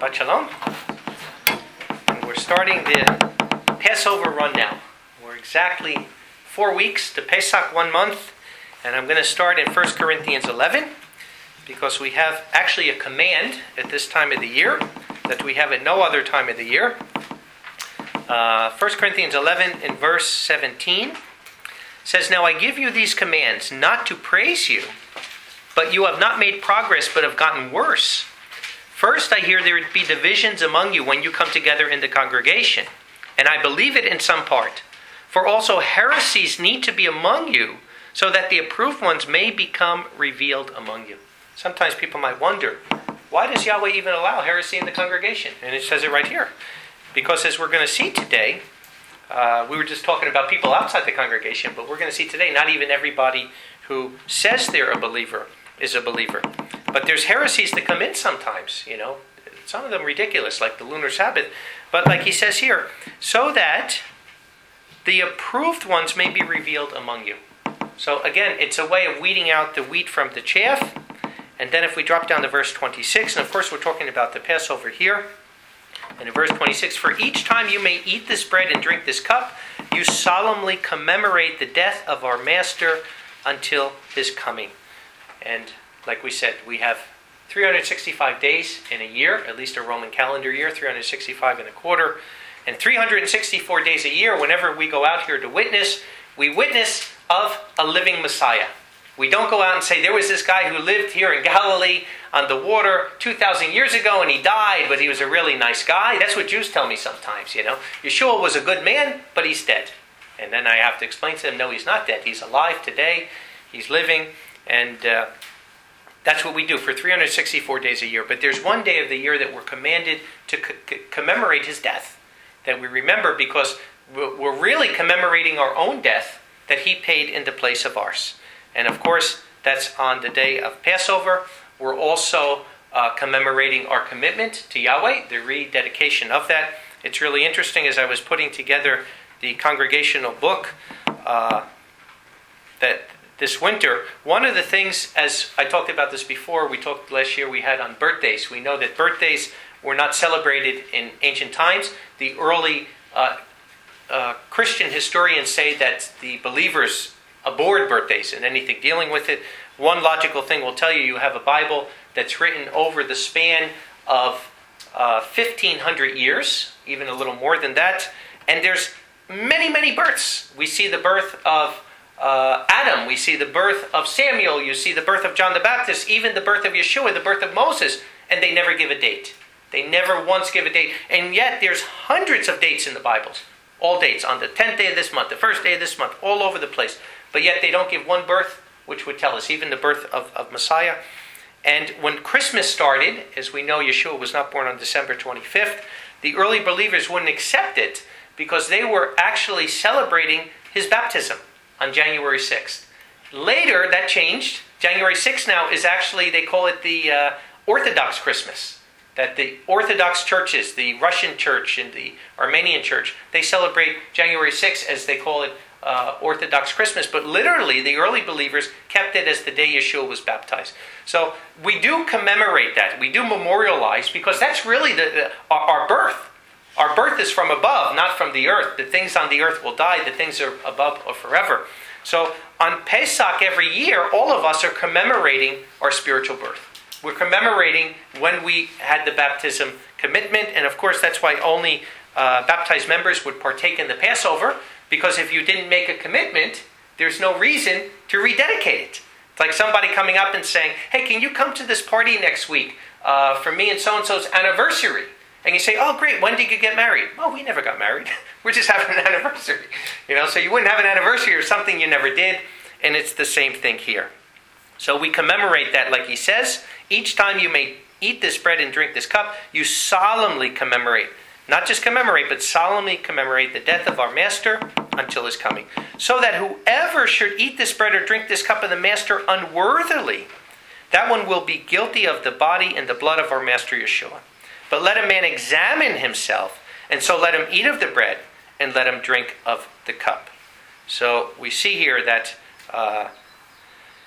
Shabbat Shalom. And we're starting the Passover run now. We're exactly 4 weeks to Pesach, 1 month. And I'm going to start in 1 Corinthians 11 because we have actually a command at this time of the year that we have at no other time of the year. 1 Corinthians 11 in verse 17 says, "Now I give you these commands not to praise you, but you have not made progress but have gotten worse. First, I hear there would be divisions among you when you come together in the congregation, and I believe it in some part. For also heresies need to be among you, so that the approved ones may become revealed among you." Sometimes people might wonder, why does Yahweh even allow heresy in the congregation? And it says it right here. Because as we're going to see today, we were just talking about people outside the congregation, but we're going to see today not even everybody who says they're a believer is a believer. But there's heresies that come in sometimes, some of them ridiculous, like the lunar Sabbath. But like he says here, so that the approved ones may be revealed among you. So again, it's a way of weeding out the wheat from the chaff. And then if we drop down to verse 26, and of course we're talking about the Passover here. And in verse 26, "For each time you may eat this bread and drink this cup, you solemnly commemorate the death of our Master until his coming." And like we said, we have 365 days in a year, at least a Roman calendar year, 365 and a quarter. And 364 days a year, whenever we go out here to witness, we witness of a living Messiah. We don't go out and say, there was this guy who lived here in Galilee on the water 2,000 years ago and he died, but he was a really nice guy. That's what Jews tell me sometimes, Yeshua was a good man, but he's dead. And then I have to explain to them, no, he's not dead. He's alive today. He's living. And that's what we do for 364 days a year. But there's one day of the year that we're commanded to commemorate his death. That we remember because we're really commemorating our own death that he paid in the place of ours. And of course, that's on the day of Passover. We're also commemorating our commitment to Yahweh, the rededication of that. It's really interesting as I was putting together the congregational book that this winter, one of the things, as I talked about this before, we talked last year we had on birthdays. We know that birthdays were not celebrated in ancient times. The early Christian historians say that the believers abhorred birthdays and anything dealing with it. One logical thing will tell you, you have a Bible that's written over the span of 1,500 years, even a little more than that. And there's many, many births. We see the birth of Adam. We see the birth of Samuel. You see the birth of John the Baptist, even the birth of Yeshua, the birth of Moses. And they never give a date. They never once give a date. And yet there's hundreds of dates in the Bibles. All dates on the 10th day of this month, the first day of this month, all over the place. But yet they don't give one birth, which would tell us even the birth of Messiah. And when Christmas started, as we know, Yeshua was not born on December 25th, the early believers wouldn't accept it because they were actually celebrating his baptism on January 6th. Later, that changed. January 6th now is actually, they call it the Orthodox Christmas. That the Orthodox churches, the Russian church and the Armenian church, they celebrate January 6th as they call it Orthodox Christmas, but literally the early believers kept it as the day Yeshua was baptized. So we do commemorate that. We do memorialize because that's really our birth. Our birth is from above, not from the earth. The things on the earth will die. The things are above are forever. So on Pesach every year, all of us are commemorating our spiritual birth. We're commemorating when we had the baptism commitment. And of course, that's why only baptized members would partake in the Passover. Because if you didn't make a commitment, there's no reason to rededicate it. It's like somebody coming up and saying, hey, can you come to this party next week for me and so-and-so's anniversary? And you say, oh, great, when did you get married? Oh, we never got married. We're just having an anniversary. So you wouldn't have an anniversary or something you never did. And it's the same thing here. So we commemorate that, like he says. Each time you may eat this bread and drink this cup, you solemnly commemorate. Not just commemorate, but solemnly commemorate the death of our Master until his coming. So that whoever should eat this bread or drink this cup of the Master unworthily, that one will be guilty of the body and the blood of our Master Yeshua. But let a man examine himself, and so let him eat of the bread, and let him drink of the cup. So we see here that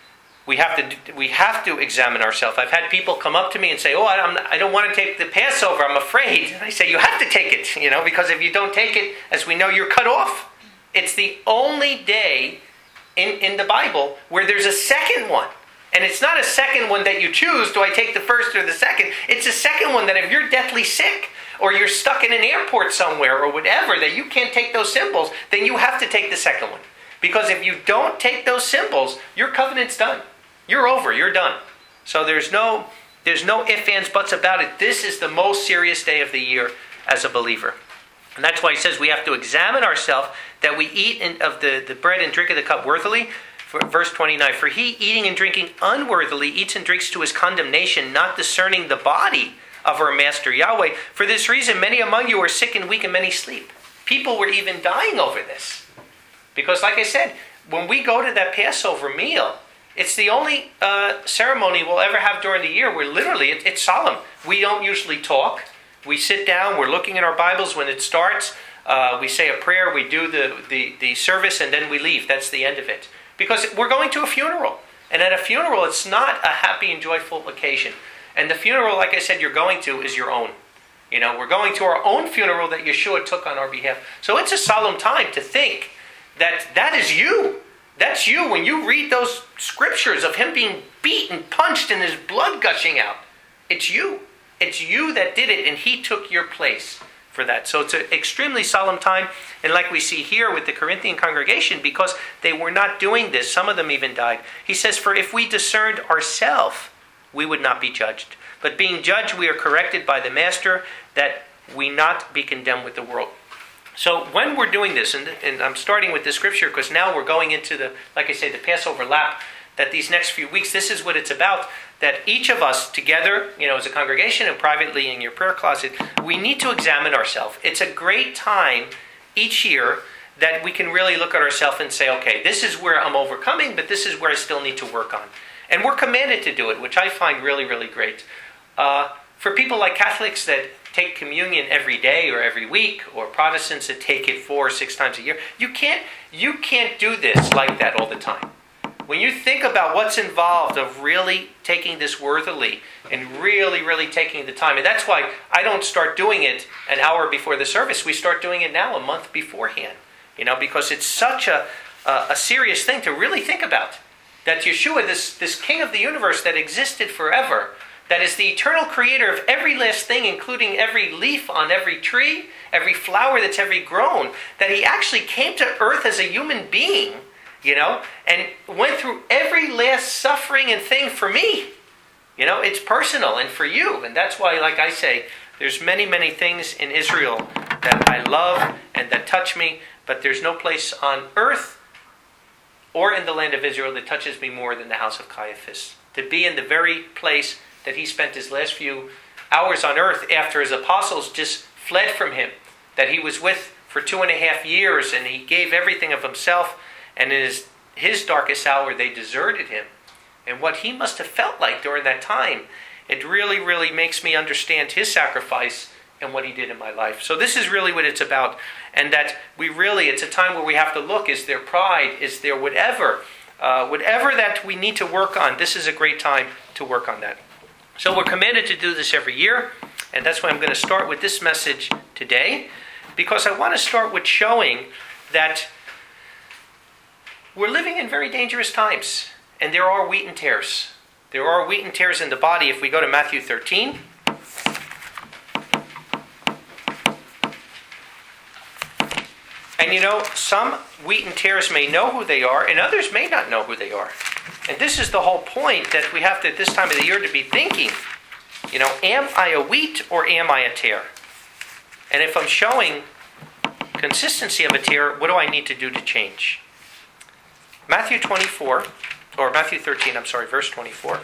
we have to examine ourselves. I've had people come up to me and say, "Oh, I don't want to take the Passover. I'm afraid." And I say, "You have to take it, because if you don't take it, as we know, you're cut off." It's the only day in the Bible where there's a second one. And it's not a second one that you choose, do I take the first or the second? It's a second one that if you're deathly sick, or you're stuck in an airport somewhere, or whatever, that you can't take those symbols, then you have to take the second one. Because if you don't take those symbols, your covenant's done. You're over, you're done. So there's no ifs, ands, buts about it. This is the most serious day of the year as a believer. And that's why he says we have to examine ourselves, that we eat of the bread and drink of the cup worthily. Verse 29, for he, eating and drinking unworthily, eats and drinks to his condemnation, not discerning the body of our master Yahweh. For this reason, many among you are sick and weak, and many sleep. People were even dying over this. Because like I said, when we go to that Passover meal, it's the only ceremony we'll ever have during the year where literally it's solemn. We don't usually talk. We sit down, we're looking at our Bibles when it starts. We say a prayer, we do the service, and then we leave. That's the end of it. Because we're going to a funeral. And at a funeral, it's not a happy and joyful occasion. And the funeral, like I said, you're going to is your own. We're going to our own funeral that Yeshua took on our behalf. So it's a solemn time to think that is you. That's you when you read those scriptures of him being beaten, punched, and his blood gushing out. It's you. It's you that did it, and he took your place for that. So it's an extremely solemn time. And like we see here with the Corinthian congregation, because they were not doing this, some of them even died. He says, for if we discerned ourselves, we would not be judged. But being judged, we are corrected by the Master, that we not be condemned with the world. So when we're doing this, and I'm starting with this scripture because now we're going into the Passover lap, that these next few weeks, this is what it's about, that each of us together, as a congregation and privately in your prayer closet, we need to examine ourselves. It's a great time each year that we can really look at ourselves and say, okay, this is where I'm overcoming, but this is where I still need to work on. And we're commanded to do it, which I find really, really great. For people like Catholics that take communion every day or every week, or Protestants that take it 4 or 6 times a year, you can't do this like that all the time. When you think about what's involved of really taking this worthily and really, really taking the time, and that's why I don't start doing it an hour before the service. We start doing it now a month beforehand, because it's such a serious thing to really think about. That Yeshua, this King of the universe that existed forever, that is the eternal creator of every last thing, including every leaf on every tree, every flower that's ever grown, that he actually came to earth as a human being, and went through every last suffering and thing for me. It's personal and for you. And that's why, like I say, there's many, many things in Israel that I love and that touch me, but there's no place on earth or in the land of Israel that touches me more than the house of Caiaphas. To be in the very place that he spent his last few hours on earth after his apostles just fled from him, that he was with for 2.5 years, and he gave everything of himself, and in his darkest hour they deserted him. And what he must have felt like during that time, it really, really makes me understand his sacrifice and what he did in my life. So this is really what it's about. And that it's a time where we have to look, is there pride? Is there whatever that we need to work on? This is a great time to work on that. So we're commanded to do this every year. And that's why I'm going to start with this message today. Because I want to start with showing that we're living in very dangerous times. And there are wheat and tares. There are wheat and tares in the body. If we go to Matthew 13. And some wheat and tares may know who they are, and others may not know who they are. And this is the whole point that we have to, at this time of the year, to be thinking, am I a wheat or am I a tare? And if I'm showing consistency of a tare, what do I need to do to change? Matthew 13, verse 24.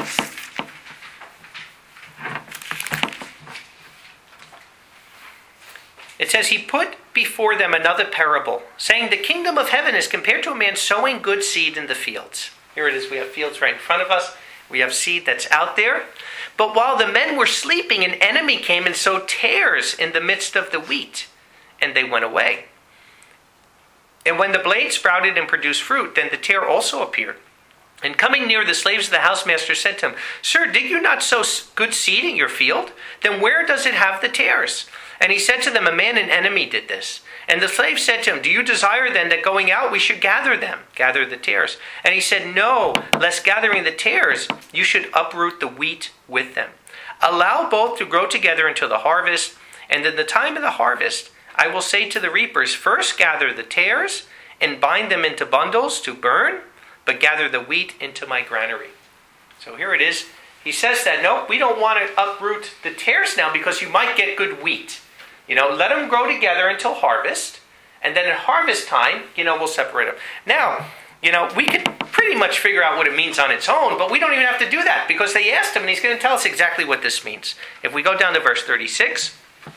It says, he put before them another parable, saying, the kingdom of heaven is compared to a man sowing good seed in the fields. Here it is, we have fields right in front of us. We have seed that's out there. But while the men were sleeping, an enemy came and sowed tares in the midst of the wheat, and they went away. And when the blade sprouted and produced fruit, then the tare also appeared. And coming near, the slaves of the housemaster said to him, Sir, did you not sow good seed in your field? Then where does it have the tares? And he said to them, A man, an enemy, did this. And the slave said to him, Do you desire then that going out we should gather the tares? And he said, No, lest gathering the tares, you should uproot the wheat with them. Allow both to grow together until the harvest, and in the time of the harvest, I will say to the reapers, First gather the tares, and bind them into bundles to burn, but gather the wheat into my granary. So here it is. He says that, no, we don't want to uproot the tares now because you might get good wheat. Let them grow together until harvest, and then at harvest time, we'll separate them. Now, we could pretty much figure out what it means on its own, but we don't even have to do that because they asked him, and he's going to tell us exactly what this means. If we go down to verse 36,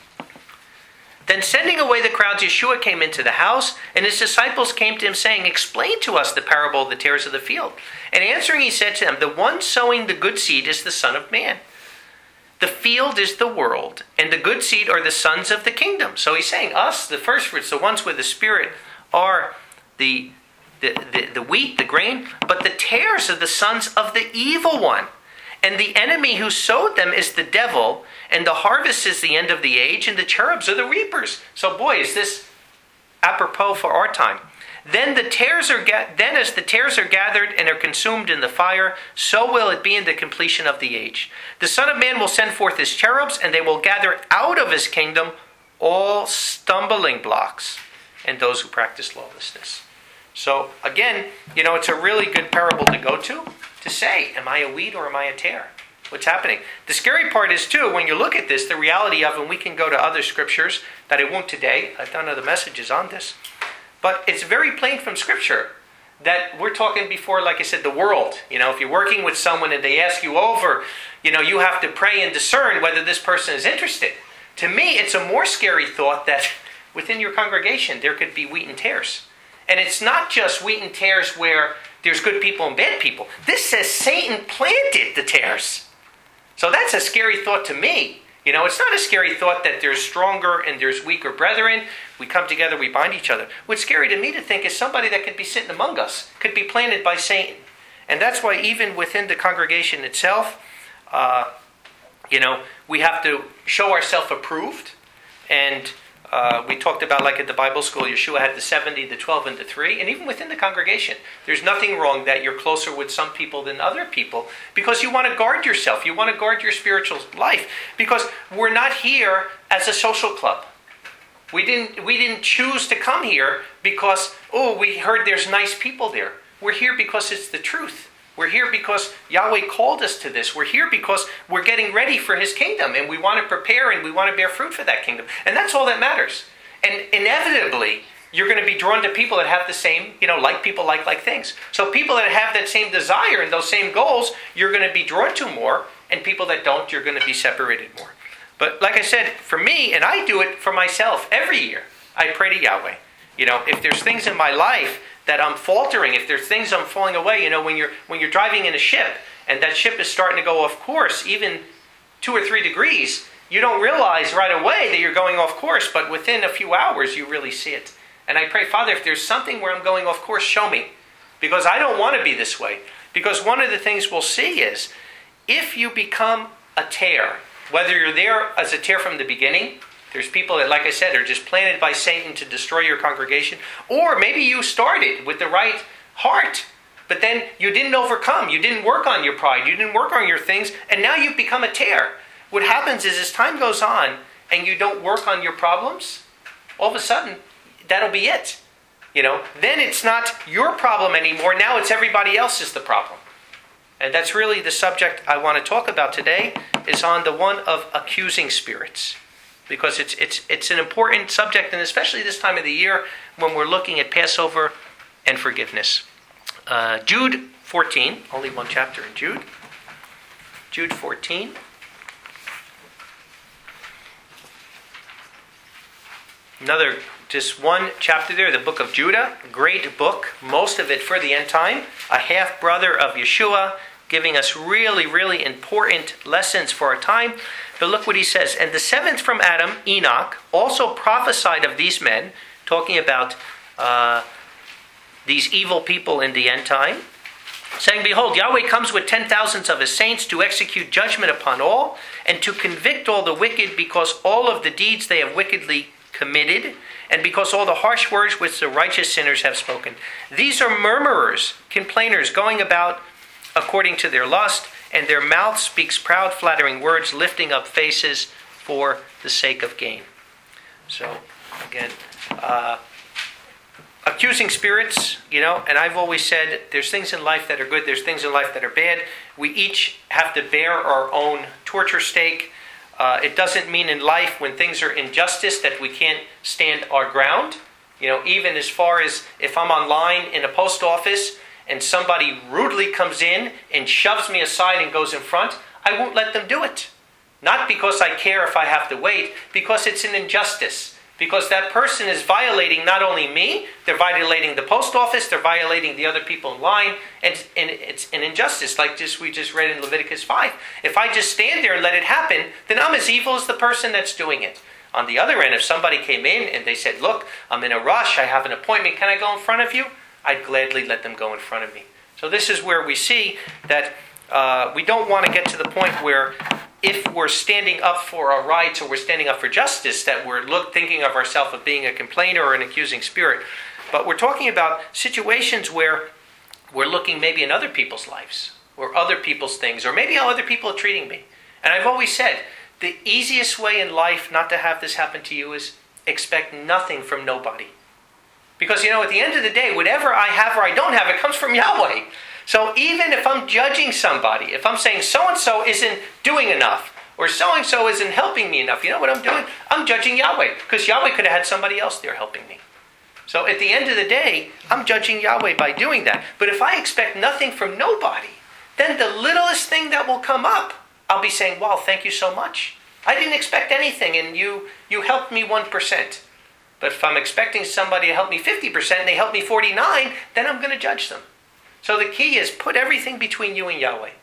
Then sending away the crowds, Yeshua came into the house, and his disciples came to him, saying, Explain to us the parable of the tares of the field. And answering, he said to them, The one sowing the good seed is the Son of Man. The field is the world, and the good seed are the sons of the kingdom. So he's saying us, the first fruits, the ones with the Spirit, are the wheat, the grain, but the tares are the sons of the evil one. And the enemy who sowed them is the devil, and the harvest is the end of the age, and the cherubs are the reapers. So boy, is this apropos for our time. Then as the tares are gathered and are consumed in the fire, so will it be in the completion of the age. The Son of Man will send forth his cherubs, and they will gather out of his kingdom all stumbling blocks and those who practice lawlessness. So again, it's a really good parable to go to say, am I a wheat or am I a tare? What's happening? The scary part is too, when you look at this, the reality of, and we can go to other scriptures that I won't today. I've done other messages on this. But it's very plain from Scripture that we're talking before, like I said, the world. If you're working with someone and they ask you over, you have to pray and discern whether this person is interested. To me, it's a more scary thought that within your congregation there could be wheat and tares. And it's not just wheat and tares where there's good people and bad people. This says Satan planted the tares. So that's a scary thought to me. It's not a scary thought that there's stronger and there's weaker brethren. We come together, we bind each other. What's scary to me to think is somebody that could be sitting among us, could be planted by Satan. And that's why even within the congregation itself, we have to show ourselves approved. And we talked about, like at the Bible school, Yeshua had the 70, the 12, and the 3. And even within the congregation, there's nothing wrong that you're closer with some people than other people because you want to guard yourself. You want to guard your spiritual life because we're not here as a social club. We didn't choose to come here because, we heard there's nice people there. We're here because it's the truth. We're here because Yahweh called us to this. We're here because we're getting ready for His kingdom, and we want to prepare and we want to bear fruit for that kingdom. And that's all that matters. And inevitably, you're going to be drawn to people that have the same, like people like things. So people that have that same desire and those same goals, you're going to be drawn to more, and people that don't, you're going to be separated more. But like I said, for me, and I do it for myself every year, I pray to Yahweh. If there's things in my life that I'm faltering, if there's things I'm falling away, when you're driving in a ship and that ship is starting to go off course, even 2 or 3 degrees, you don't realize right away that you're going off course, but within a few hours you really see it. And I pray, Father, if there's something where I'm going off course, show me. Because I don't want to be this way. Because one of the things we'll see is, if you become a tare, whether you're there as a tare from the beginning, there's people that, like I said, are just planted by Satan to destroy your congregation. Or maybe you started with the right heart, but then you didn't overcome. You didn't work on your pride. You didn't work on your things, and now you've become a tare. What happens is, as time goes on and you don't work on your problems, all of a sudden, that'll be it. Then it's not your problem anymore. Now it's everybody else's the problem. And that's really the subject I want to talk about today, is on the one of accusing spirits. Because it's an important subject, and especially this time of the year when we're looking at Passover and forgiveness. Jude 14, only one chapter in Jude. Jude 14. Just one chapter there, the book of Judah. Great book, most of it for the end time. A half-brother of Yeshua, giving us really, really important lessons for our time. But look what he says. And the 7th from Adam, Enoch, also prophesied of these men, talking about these evil people in the end time. saying, "Behold, Yahweh comes with 10,000s of his saints to execute judgment upon all, and to convict all the wicked, because all of the deeds they have wickedly committed, and because all the harsh words which the righteous sinners have spoken. These are murmurers, complainers, going about according to their lust, and their mouth speaks proud, flattering words, lifting up faces for the sake of gain." So, again, accusing spirits, and I've always said there's things in life that are good, there's things in life that are bad. We each have to bear our own torture stake. It doesn't mean in life when things are injustice that we can't stand our ground. Even as far as if I'm online in a post office and somebody rudely comes in and shoves me aside and goes in front, I won't let them do it. Not because I care if I have to wait, because it's an injustice. Because that person is violating not only me, they're violating the post office, they're violating the other people in line, and it's an injustice, like we just read in Leviticus 5. If I just stand there and let it happen, then I'm as evil as the person that's doing it. On the other end, if somebody came in and they said, "Look, I'm in a rush, I have an appointment, can I go in front of you?" I'd gladly let them go in front of me. So this is where we see that we don't want to get to the point where if we're standing up for our rights or we're standing up for justice, that we're thinking of ourselves of being a complainer or an accusing spirit. But we're talking about situations where we're looking maybe in other people's lives or other people's things, or maybe how other people are treating me. And I've always said, the easiest way in life not to have this happen to you is expect nothing from nobody. Because, at the end of the day, whatever I have or I don't have, it comes from Yahweh. So even if I'm judging somebody, if I'm saying so-and-so isn't doing enough, or so-and-so isn't helping me enough, you know what I'm doing? I'm judging Yahweh, because Yahweh could have had somebody else there helping me. So at the end of the day, I'm judging Yahweh by doing that. But if I expect nothing from nobody, then the littlest thing that will come up, I'll be saying, "Wow, thank you so much. I didn't expect anything, and you helped me 1%. But if I'm expecting somebody to help me 50% and they help me 49%, then I'm going to judge them. So the key is put everything between you and Yahweh.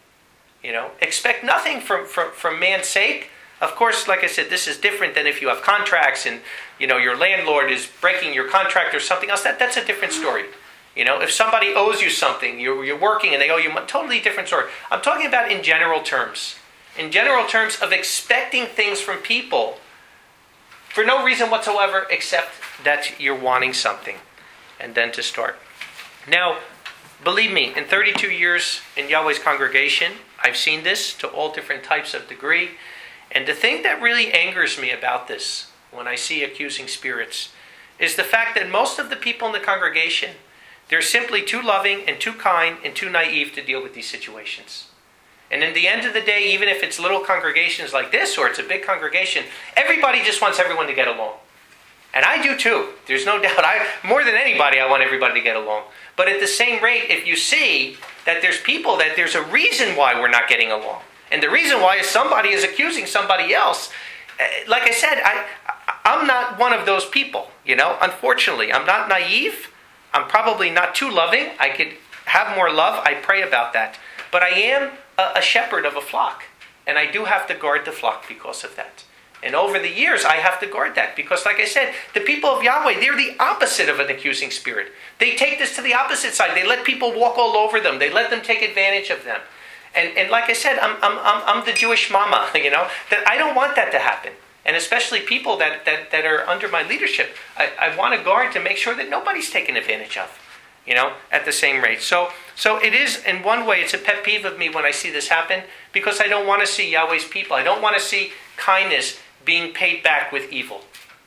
Expect nothing from man's sake. Of course, like I said, this is different than if you have contracts and your landlord is breaking your contract or something else. That's a different story. If somebody owes you something, you're working and they owe you money, totally different story. I'm talking about in general terms. In general terms of expecting things from people for no reason whatsoever except that you're wanting something. And then to start. Now, believe me, in 32 years in Yahweh's congregation, I've seen this to all different types of degree. And the thing that really angers me about this, when I see accusing spirits, is the fact that most of the people in the congregation, they're simply too loving and too kind and too naive to deal with these situations. And in the end of the day, even if it's little congregations like this or it's a big congregation, everybody just wants everyone to get along. And I do too. There's no doubt. More than anybody, I want everybody to get along. But at the same rate, if you see that there's people that there's a reason why we're not getting along. And the reason why is somebody is accusing somebody else. Like I said, I'm not one of those people, Unfortunately, I'm not naive. I'm probably not too loving. I could have more love. I pray about that. But I am a shepherd of a flock. And I do have to guard the flock because of that. And over the years, I have to guard that. Because like I said, the people of Yahweh, they're the opposite of an accusing spirit. They take this to the opposite side. They let people walk all over them. They let them take advantage of them. And like I said, I'm the Jewish mama, that I don't want that to happen. And especially people that are under my leadership. I want to guard to make sure that nobody's taken advantage of, at the same rate. So it is, in one way, it's a pet peeve of me when I see this happen, because I don't want to see Yahweh's people. I don't want to see kindness being paid back with evil.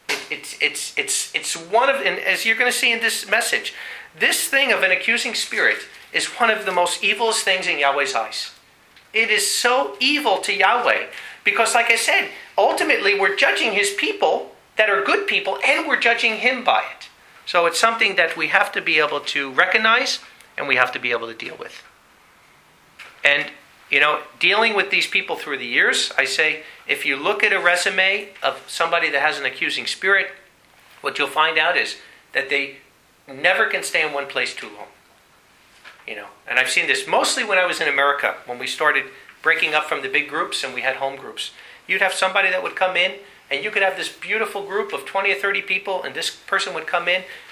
It's one of, and as you're going to see in this message, this thing of an accusing spirit is one of the most evilest things in Yahweh's eyes. It is so evil to Yahweh because, like I said, ultimately we're judging his people that are good people, and we're judging him by it. So it's something that we have to be able to recognize and we have to be able to deal with. And dealing with these people through the years, I say, if you look at a resume of somebody that has an accusing spirit, what you'll find out is that they never can stay in one place too long. And I've seen this mostly when I was in America, when we started breaking up from the big groups and we had home groups. You'd have somebody that would come in, and you could have this beautiful group of 20 or 30 people, and this person would come in,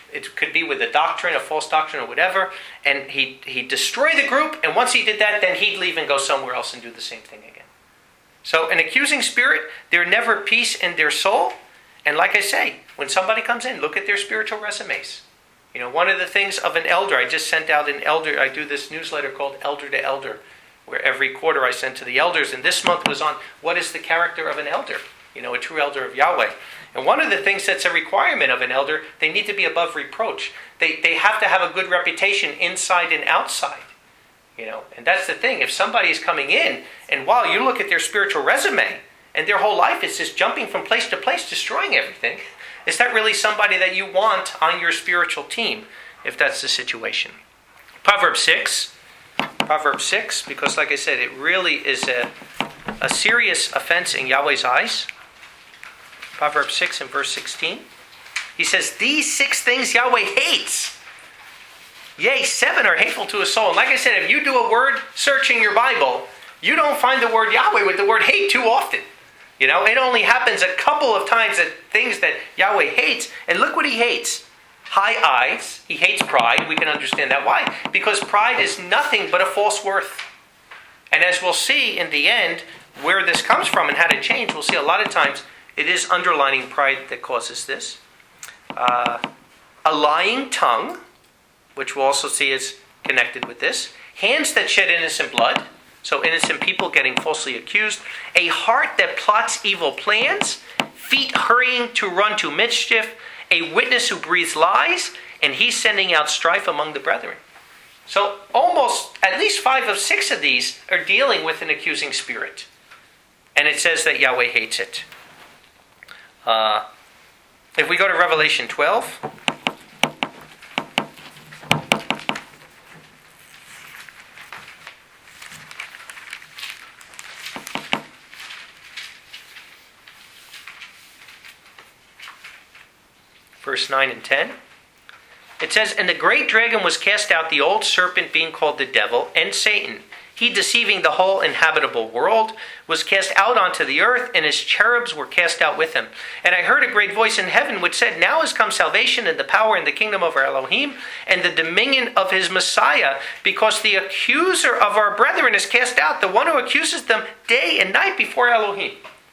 It could be with a doctrine, a false doctrine, or whatever. And he'd destroy the group. And once he did that, then he'd leave and go somewhere else and do the same thing again. So an accusing spirit, there's never peace in their soul. And like I say, when somebody comes in, look at their spiritual resumes. You know, one of the things of an elder, I just sent out an elder, I do this newsletter called Elder to Elder, where every quarter I send to the elders, and this month was on what is the character of an elder, you know, a true elder of Yahweh. And one of the things that's a requirement of an elder, they need to be above reproach. They have to have a good reputation inside and outside, you know. And that's the thing, if somebody is coming in, and while you look at their spiritual resume, and their whole life is just jumping from place to place, destroying everything, is that really somebody that you want on your spiritual team, if that's the situation? Proverbs 6, because like I said, it really is a serious offense in Yahweh's eyes. Proverbs 6 and verse 16. He says, these 6 things Yahweh hates. Yea, 7 are hateful to his soul. And like I said, if you do a word search in your Bible, you don't find the word Yahweh with the word hate too often. You know, it only happens a couple of times that things that Yahweh hates. And look what he hates. High eyes. He hates pride. We can understand that. Why? Because pride is nothing but a false worth. And as we'll see in the end, where this comes from and how to change, we'll see a lot of times it is underlining pride that causes this. A lying tongue, which we'll also see is connected with this. Hands that shed innocent blood. So innocent people getting falsely accused. A heart that plots evil plans. Feet hurrying to run to mischief. A witness who breathes lies. And he's sending out strife among the brethren. So almost at least 5 of 6 of these are dealing with an accusing spirit. And it says that Yahweh hates it. If we go to Revelation 12... verse 9 and 10. It says, and the great dragon was cast out, the old serpent being called the devil, and Satan. He, deceiving the whole inhabitable world, was cast out onto the earth, and his cherubs were cast out with him. And I heard a great voice in heaven which said, now is come salvation and the power and the kingdom of our Elohim, and the dominion of his Messiah, because the accuser of our brethren is cast out, the one who accuses them day and night before Elohim.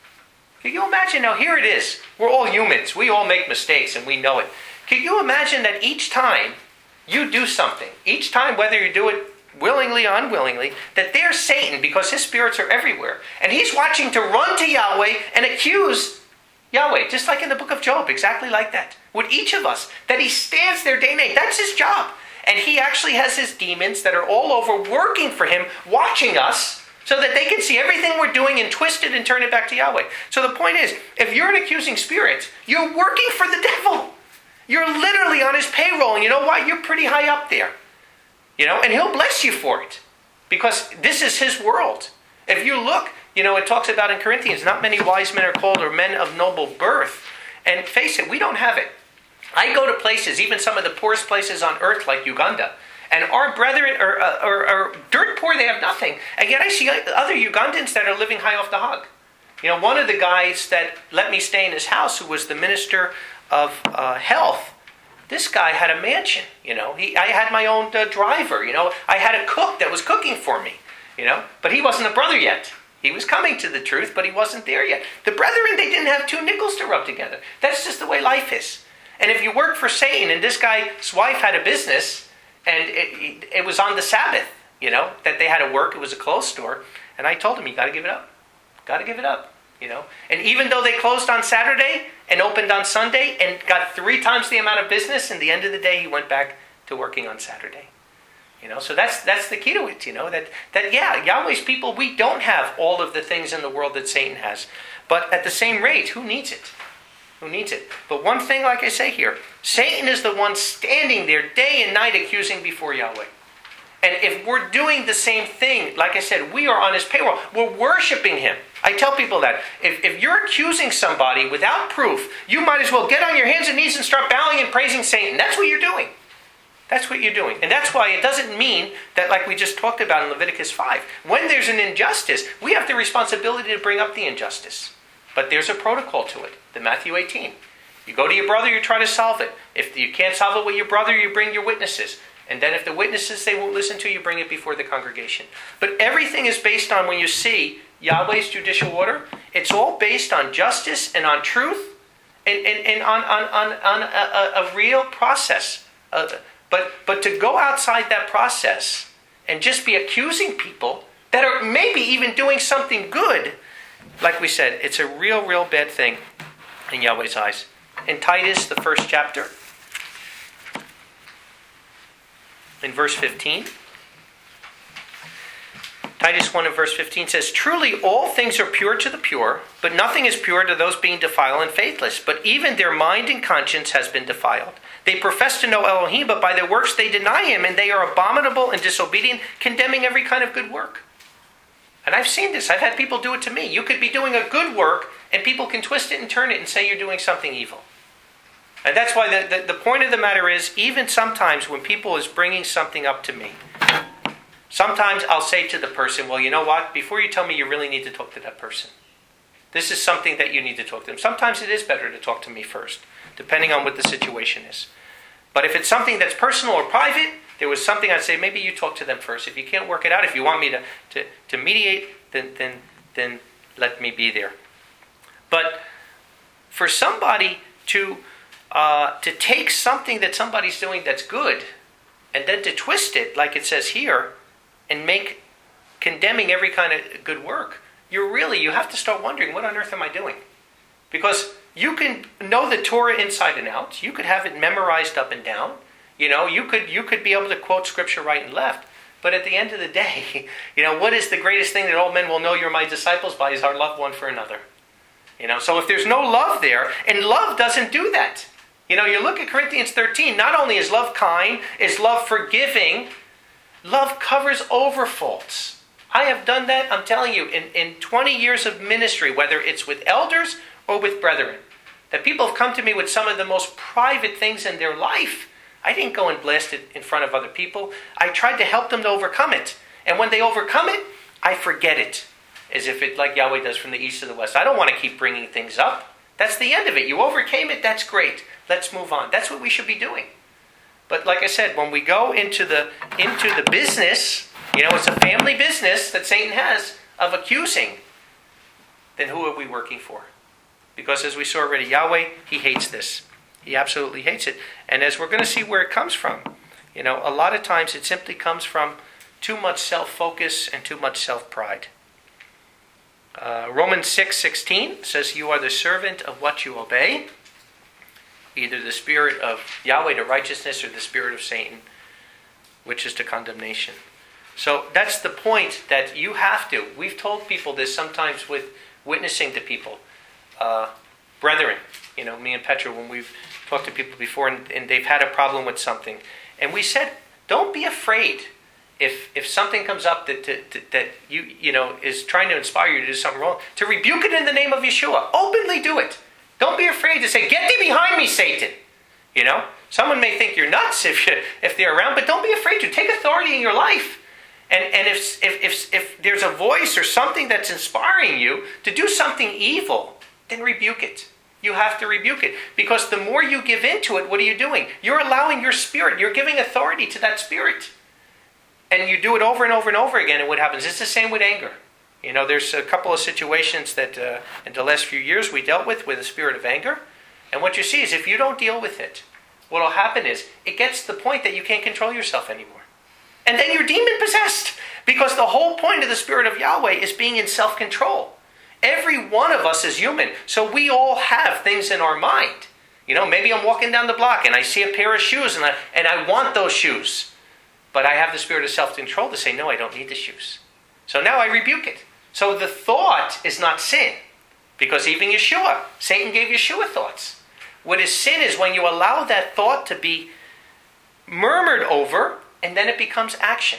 Can you imagine? Now here it is. We're all humans. We all make mistakes and we know it. Can you imagine that each time you do something, each time whether you do it willingly or unwillingly, that there's Satan because his spirits are everywhere. And he's watching to run to Yahweh and accuse Yahweh. Just like in the book of Job, exactly like that. With each of us, that he stands there day and night. That's his job. And he actually has his demons that are all over working for him, watching us, so that they can see everything we're doing and twist it and turn it back to Yahweh. So the point is, if you're an accusing spirit, you're working for the devil. You're literally on his payroll. And you know what? You're pretty high up there. You know, and he'll bless you for it. Because this is his world. If you look, you know, it talks about in Corinthians, not many wise men are called or men of noble birth. And face it, we don't have it. I go to places, even some of the poorest places on earth like Uganda. And our brethren are dirt poor, they have nothing. And yet I see other Ugandans that are living high off the hog. You know, one of the guys that let me stay in his house, who was the minister of health, this guy had a mansion, you know. I had my own driver, you know. I had a cook that was cooking for me, you know. But he wasn't a brother yet. He was coming to the truth, but he wasn't there yet. The brethren, they didn't have 2 nickels to rub together. That's just the way life is. And if you work for Satan, and this guy's wife had a business, and it was on the Sabbath, you know, that they had to work. It was a clothes store. And I told him, you got to give it up. Got to give it up, you know. And even though they closed on Saturday and opened on Sunday and got 3 times the amount of business, in the end of the day, he went back to working on Saturday. You know, so that's the key to it, you know, that yeah, Yahweh's people, we don't have all of the things in the world that Satan has. But at the same rate, who needs it? Who needs it? But one thing, like I say here, Satan is the one standing there day and night accusing before Yahweh. And if we're doing the same thing, like I said, we are on his payroll. We're worshiping him. I tell people that. If you're accusing somebody without proof, you might as well get on your hands and knees and start bowing and praising Satan. That's what you're doing. That's what you're doing. And that's why it doesn't mean that, like we just talked about in Leviticus 5, when there's an injustice, we have the responsibility to bring up the injustice. But there's a protocol to it, the Matthew 18. You go to your brother, you try to solve it. If you can't solve it with your brother, you bring your witnesses. And then if the witnesses they won't listen to, you bring it before the congregation. But everything is based on, when you see Yahweh's judicial order, it's all based on justice and on truth and on a real process. But to go outside that process and just be accusing people that are maybe even doing something good, like we said, it's a real bad thing in Yahweh's eyes. In Titus, the first chapter, in verse 15, Titus 1 and verse 15 says, "Truly all things are pure to the pure, but nothing is pure to those being defiled and faithless. But even their mind and conscience has been defiled. They profess to know Elohim, but by their works they deny him, and they are abominable and disobedient, condemning every kind of good work." And I've seen this. I've had people do it to me. You could be doing a good work, and people can twist it and turn it and say you're doing something evil. And that's why the point of the matter is, even sometimes when people is bringing something up to me, sometimes I'll say to the person, well, you know what? Before you tell me, you really need to talk to that person. This is something that you need to talk to them. Sometimes it is better to talk to me first, depending on what the situation is. But if it's something that's personal or private, there was something I'd say, maybe you talk to them first. If you can't work it out, if you want me to mediate, then let me be there. But for somebody to take something that somebody's doing that's good, and then to twist it, like it says here, and make condemning every kind of good work, you have to start wondering, what on earth am I doing? Because you can know the Torah inside and out. You could have it memorized up and down. You could be able to quote scripture right and left. But at the end of the day, what is the greatest thing that all men will know you're my disciples by is our love one for another. So if there's no love there, and love doesn't do that. You look at Corinthians 13, not only is love kind, is love forgiving, love covers over faults. I have done that, I'm telling you, in 20 years of ministry, whether it's with elders or with brethren, that people have come to me with some of the most private things in their life. I didn't go and blast it in front of other people. I tried to help them to overcome it. And when they overcome it, I forget it. As if it, like Yahweh does from the east to the west. I don't want to keep bringing things up. That's the end of it. You overcame it, that's great. Let's move on. That's what we should be doing. But like I said, when we go into the business, it's a family business that Satan has of accusing, then who are we working for? Because as we saw already, Yahweh, he hates this. He absolutely hates it. And as we're going to see where it comes from, a lot of times it simply comes from too much self-focus and too much self-pride. Romans 6:16 says, "You are the servant of what you obey, either the spirit of Yahweh to righteousness or the spirit of Satan, which is to condemnation." So that's the point, that you have to. We've told people this sometimes with witnessing to people. Brethren, me and Petra, when we've talked to people before and they've had a problem with something. And we said, don't be afraid if something comes up that is trying to inspire you to do something wrong, to rebuke it in the name of Yeshua. Openly do it. Don't be afraid to say, "Get thee behind me, Satan." Someone may think you're nuts if they're around, but don't be afraid to. Take authority in your life. And if there's a voice or something that's inspiring you to do something evil, then rebuke it. You have to rebuke it. Because the more you give into it, what are you doing? You're allowing your spirit. You're giving authority to that spirit. And you do it over and over and over again, and what happens? It's the same with anger. There's a couple of situations that in the last few years we dealt with the spirit of anger. And what you see is if you don't deal with it, what will happen is it gets to the point that you can't control yourself anymore. And then you're demon-possessed. Because the whole point of the Spirit of Yahweh is being in self-control. Every one of us is human. So we all have things in our mind. Maybe I'm walking down the block and I see a pair of shoes and I want those shoes. But I have the spirit of self-control to say, no, I don't need the shoes. So now I rebuke it. So the thought is not sin. Because even Yeshua, Satan gave Yeshua thoughts. What is sin is when you allow that thought to be murmured over, and then it becomes action.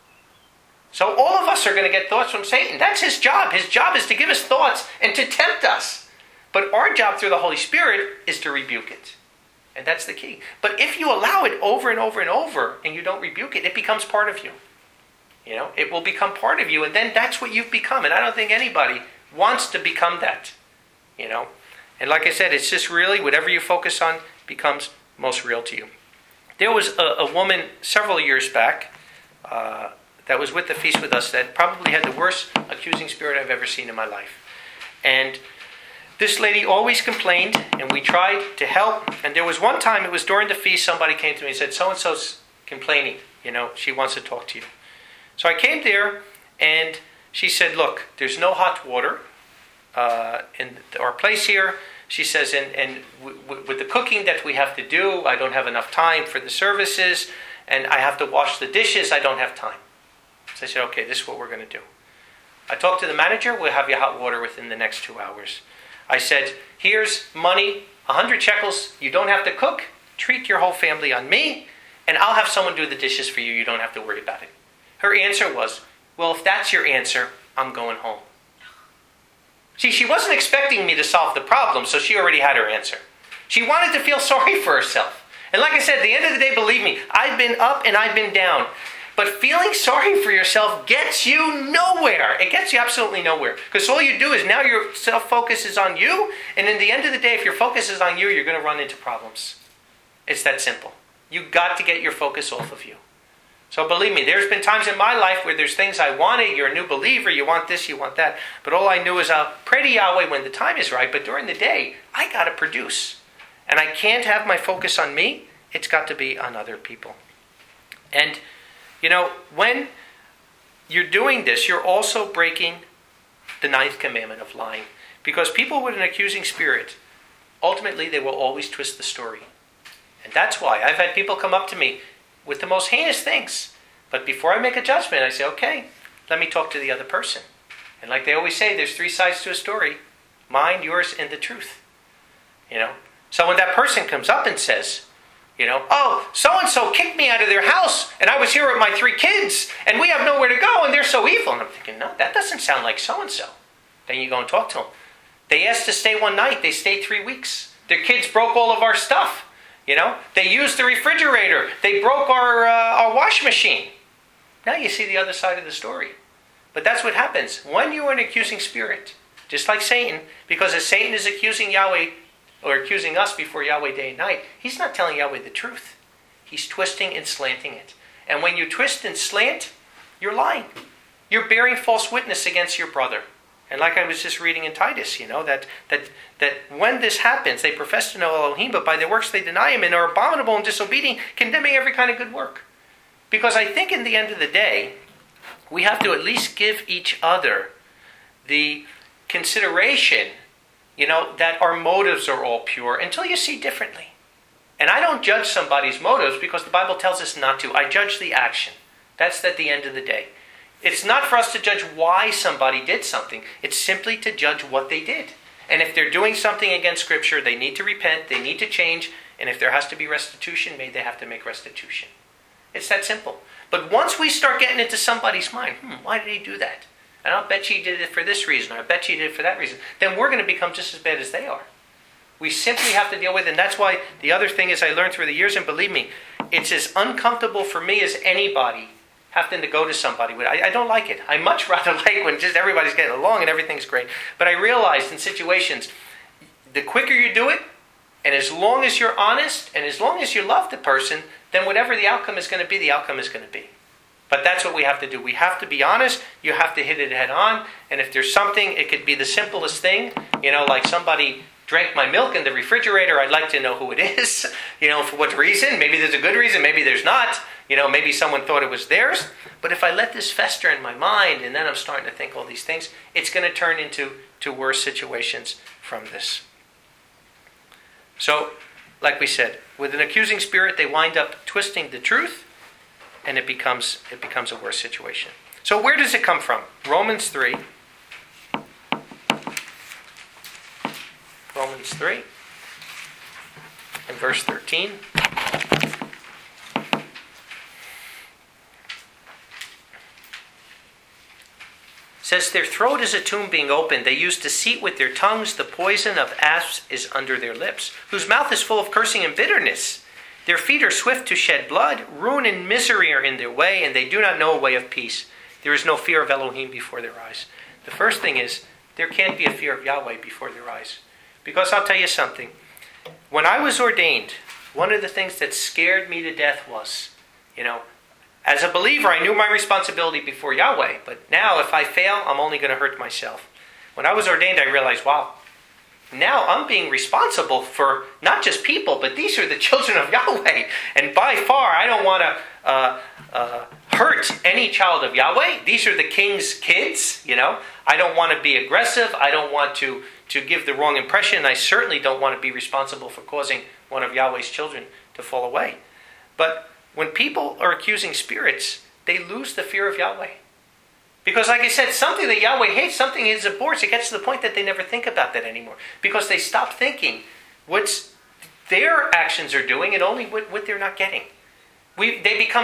So all of us are going to get thoughts from Satan. That's his job. His job is to give us thoughts and to tempt us. But our job through the Holy Spirit is to rebuke it. And that's the key. But if you allow it over and over and over, and you don't rebuke it, it becomes part of you. It will become part of you, and then that's what you've become. And I don't think anybody wants to become that. And like I said, it's just really whatever you focus on becomes most real to you. There was a woman several years back that was with the feast with us that probably had the worst accusing spirit I've ever seen in my life. And this lady always complained, and we tried to help. And there was one time, it was during the feast, somebody came to me and said, so-and-so's complaining. She wants to talk to you. So I came there, and she said, look, there's no hot water in our place here. She says, and with the cooking that we have to do, I don't have enough time for the services, and I have to wash the dishes, I don't have time. So I said, okay, this is what we're going to do. I talked to the manager, we'll have you hot water within the next 2 hours. I said, here's money, 100 shekels, you don't have to cook, treat your whole family on me, and I'll have someone do the dishes for you, you don't have to worry about it. Her answer was, well, if that's your answer, I'm going home. See, she wasn't expecting me to solve the problem, so she already had her answer. She wanted to feel sorry for herself. And like I said, at the end of the day, believe me, I've been up and I've been down. But feeling sorry for yourself gets you nowhere. It gets you absolutely nowhere. Because all you do is now your self-focus is on you. And in the end of the day, if your focus is on you, you're going to run into problems. It's that simple. You've got to get your focus off of you. So believe me, there's been times in my life where there's things I wanted. You're a new believer. You want this, you want that. But all I knew is I'll pray to Yahweh when the time is right. But during the day, I got to produce. And I can't have my focus on me. It's got to be on other people. And when you're doing this, you're also breaking the 9th commandment of lying. Because people with an accusing spirit, ultimately they will always twist the story. And that's why I've had people come up to me with the most heinous things. But before I make a judgment, I say, okay, let me talk to the other person. And like they always say, there's 3 sides to a story. Mine, yours, and the truth. So when that person comes up and says, oh, so-and-so kicked me out of their house, and I was here with my 3 kids, and we have nowhere to go, and they're so evil. And I'm thinking, no, that doesn't sound like so-and-so. Then you go and talk to them. They asked to stay one night. They stayed 3 weeks. Their kids broke all of our stuff. They used the refrigerator. They broke our wash machine. Now you see the other side of the story. But that's what happens. When you are an accusing spirit, just like Satan, because as Satan is accusing Yahweh, or accusing us before Yahweh day and night, he's not telling Yahweh the truth. He's twisting and slanting it. And when you twist and slant, you're lying. You're bearing false witness against your brother. And like I was just reading in Titus, that when this happens, they profess to know Elohim, but by their works they deny him and are abominable and disobedient, condemning every kind of good work. Because I think in the end of the day, we have to at least give each other the consideration that our motives are all pure until you see differently. And I don't judge somebody's motives because the Bible tells us not to. I judge the action. That's at the end of the day. It's not for us to judge why somebody did something. It's simply to judge what they did. And if they're doing something against Scripture, they need to repent, they need to change, and if there has to be restitution made, they have to make restitution. It's that simple. But once we start getting into somebody's mind, why did he do that? And I'll bet you he did it for this reason, or I bet you he did it for that reason. Then we're going to become just as bad as they are. We simply have to deal with it. And that's why the other thing is I learned through the years, and believe me, it's as uncomfortable for me as anybody having to go to somebody. I don't like it. I much rather like when just everybody's getting along and everything's great. But I realized in situations, the quicker you do it, and as long as you're honest, and as long as you love the person, then whatever the outcome is going to be, the outcome is going to be. But that's what we have to do. We have to be honest. You have to hit it head on. And if there's something, it could be the simplest thing. Like somebody drank my milk in the refrigerator. I'd like to know who it is. For what reason. Maybe there's a good reason. Maybe there's not. Maybe someone thought it was theirs. But if I let this fester in my mind, and then I'm starting to think all these things, it's going to turn into worse situations from this. So, like we said, with an accusing spirit, they wind up twisting the truth. And it becomes a worse situation. So where does it come from? Romans 3. Romans 3 and verse 13. Says, their throat is a tomb being opened. They use deceit with their tongues. The poison of asps is under their lips, whose mouth is full of cursing and bitterness. Their feet are swift to shed blood. Ruin and misery are in their way, and they do not know a way of peace. There is no fear of Elohim before their eyes. The first thing is, there can't be a fear of Yahweh before their eyes. Because I'll tell you something. When I was ordained, one of the things that scared me to death was, as a believer, I knew my responsibility before Yahweh. But now, if I fail, I'm only going to hurt myself. When I was ordained, I realized, wow, now I'm being responsible for not just people, but these are the children of Yahweh. And by far, I don't want to hurt any child of Yahweh. These are the king's kids, I don't want to be aggressive. I don't want to give the wrong impression. I certainly don't want to be responsible for causing one of Yahweh's children to fall away. But when people are accusing spirits, they lose the fear of Yahweh. Because like I said, something that Yahweh hates, something is abhors, it gets to the point that they never think about that anymore. Because they stop thinking what their actions are doing and only what they're not getting. They become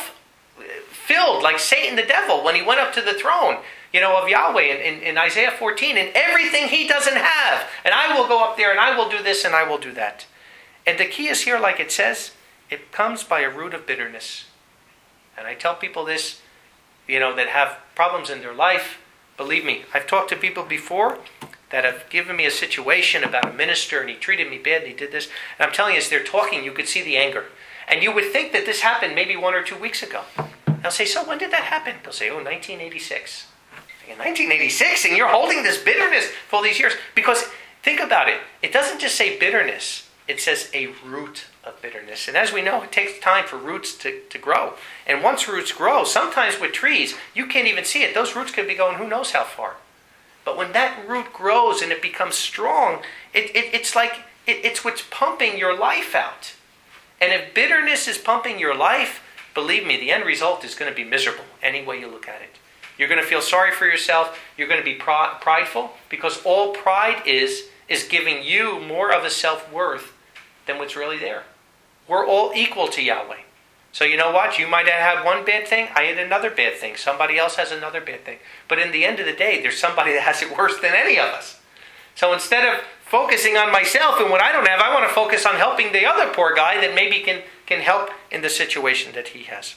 self-filled, like Satan the devil when he went up to the throne, of Yahweh in Isaiah 14, and everything he doesn't have. And I will go up there and I will do this and I will do that. And the key is here, like it says, it comes by a root of bitterness. And I tell people this, that have problems in their life. Believe me, I've talked to people before that have given me a situation about a minister and he treated me bad and he did this. And I'm telling you, as they're talking, you could see the anger. And you would think that this happened maybe 1 or 2 weeks ago. I'll say, so when did that happen? They'll say, 1986. In 1986, and you're holding this bitterness for all these years. Because think about it. It doesn't just say bitterness. It says a root of bitterness. And as we know, it takes time for roots to grow. And once roots grow, sometimes with trees, you can't even see it. Those roots could be going who knows how far. But when that root grows and it becomes strong, it's like it's what's pumping your life out. And if bitterness is pumping your life, believe me, the end result is going to be miserable any way you look at it. You're going to feel sorry for yourself. You're going to be prideful, because all pride is giving you more of a self-worth than what's really there. We're all equal to Yahweh. So you know what? You might have had one bad thing. I had another bad thing. Somebody else has another bad thing. But in the end of the day, there's somebody that has it worse than any of us. So instead of focusing on myself and what I don't have, I want to focus on helping the other poor guy that maybe can help in the situation that he has.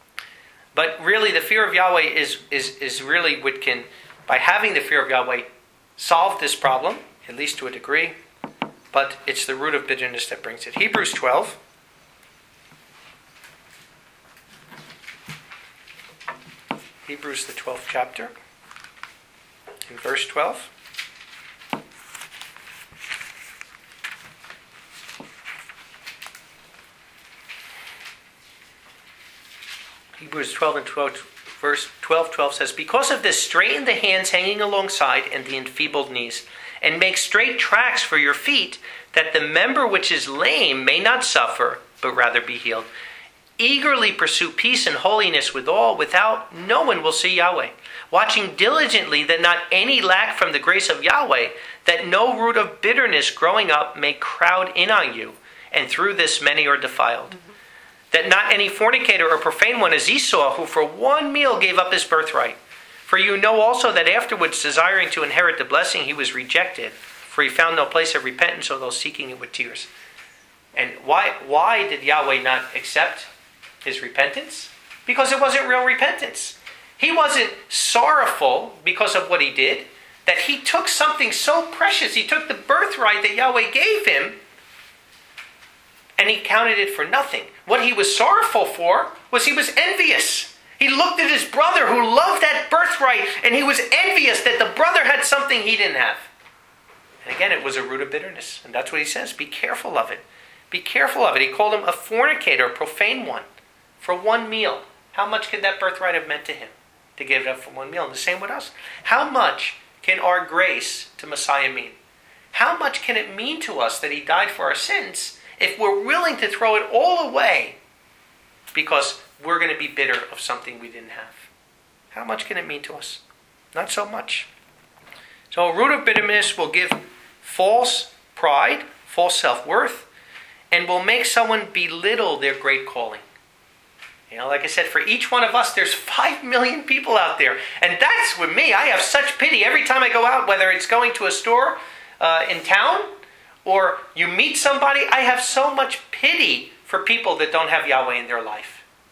But really, the fear of Yahweh is really what can, by having the fear of Yahweh, solve this problem, at least to a degree. But it's the root of bitterness that brings it. Hebrews 12. Hebrews, the 12th chapter. In verse 12. Hebrews 12 and 12, verse 12 says, because of this, straighten the hands hanging alongside and the enfeebled knees, and make straight tracks for your feet, that the member which is lame may not suffer, but rather be healed. Eagerly pursue peace and holiness with all, without no one will see Yahweh. Watching diligently that not any lack from the grace of Yahweh, that no root of bitterness growing up may crowd in on you, and through this many are defiled. That not any fornicator or profane one as Esau, who for one meal gave up his birthright. For you know also that afterwards, desiring to inherit the blessing, he was rejected, for he found no place of repentance, although seeking it with tears. And why did Yahweh not accept his repentance? Because it wasn't real repentance. He wasn't sorrowful because of what he did, that he took something so precious, he took the birthright that Yahweh gave him, and he counted it for nothing. What he was sorrowful for was he was envious. He looked at his brother who loved that birthright, and he was envious that the brother had something he didn't have. And again, it was a root of bitterness. And that's what he says. Be careful of it. Be careful of it. He called him a fornicator, a profane one, for one meal. How much could that birthright have meant to him to give it up for one meal? And the same with us. How much can our grace to Messiah mean? How much can it mean to us that he died for our sins if we're willing to throw it all away because we're going to be bitter of something we didn't have? How much can it mean to us? Not so much. So a root of bitterness will give false pride, false self-worth, and will make someone belittle their great calling. Like I said, for each one of us, there's 5 million people out there. And that's with me. I have such pity every time I go out, whether it's going to a store in town or you meet somebody. I have so much pity for people that don't have Yahweh in their life.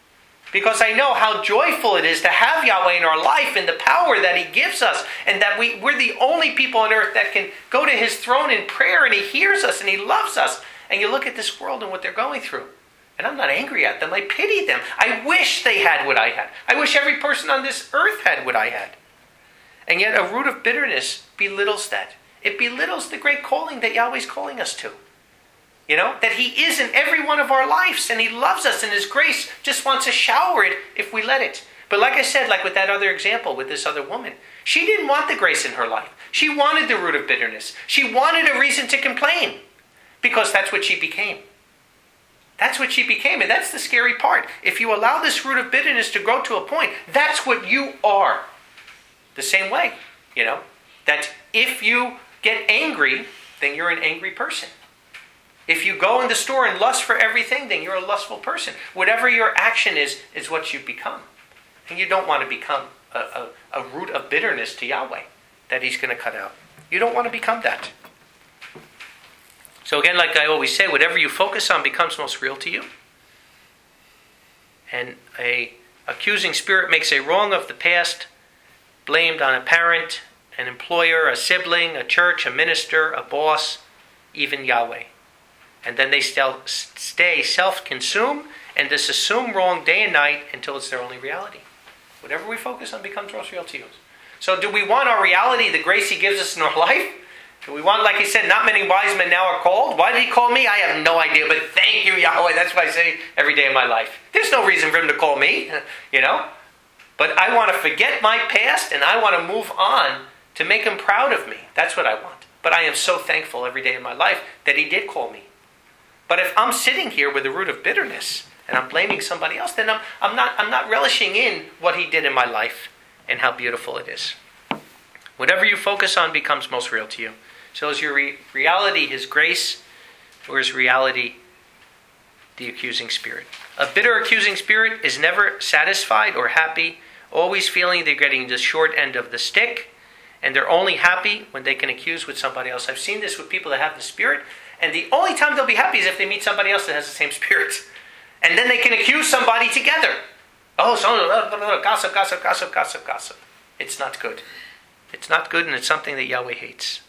Because I know how joyful it is to have Yahweh in our life and the power that He gives us. And that we're the only people on earth that can go to His throne in prayer, and He hears us and He loves us. And you look at this world and what they're going through. And I'm not angry at them. I pity them. I wish they had what I had. I wish every person on this earth had what I had. And yet a root of bitterness belittles that. It belittles the great calling that Yahweh's calling us to. That He is in every one of our lives, and He loves us, and His grace just wants to shower it if we let it. But like I said, like with that other example with this other woman, she didn't want the grace in her life. She wanted the root of bitterness. She wanted a reason to complain, because that's what she became. That's what she became, and that's the scary part. If you allow this root of bitterness to grow to a point, that's what you are. The same way, that if you get angry, then you're an angry person. If you go in the store and lust for everything, then you're a lustful person. Whatever your action is what you become. And you don't want to become a root of bitterness to Yahweh that He's going to cut out. You don't want to become that. So again, like I always say, whatever you focus on becomes most real to you. And a accusing spirit makes a wrong of the past blamed on a parent, an employer, a sibling, a church, a minister, a boss, even Yahweh. And then they stay self-consumed and just assume wrong day and night until it's their only reality. Whatever we focus on becomes most real to you. So do we want our reality, the grace He gives us in our life? Do we want, like He said, not many wise men now are called? Why did He call me? I have no idea, but thank you, Yahweh. That's what I say every day of my life. There's no reason for Him to call me, But I want to forget my past, and I want to move on to make Him proud of me. That's what I want. But I am so thankful every day of my life that He did call me. But if I'm sitting here with a root of bitterness and I'm blaming somebody else, then I'm not relishing in what He did in my life and how beautiful it is. Whatever you focus on becomes most real to you. So is your reality His grace, or is reality the accusing spirit? A bitter accusing spirit is never satisfied or happy, always feeling they're getting the short end of the stick, and they're only happy when they can accuse with somebody else. I've seen this with people that have the spirit, and the only time they'll be happy is if they meet somebody else that has the same spirit. And then they can accuse somebody together. Oh, gossip, gossip, gossip, gossip, gossip. It's not good. It's not good, and it's something that Yahweh hates.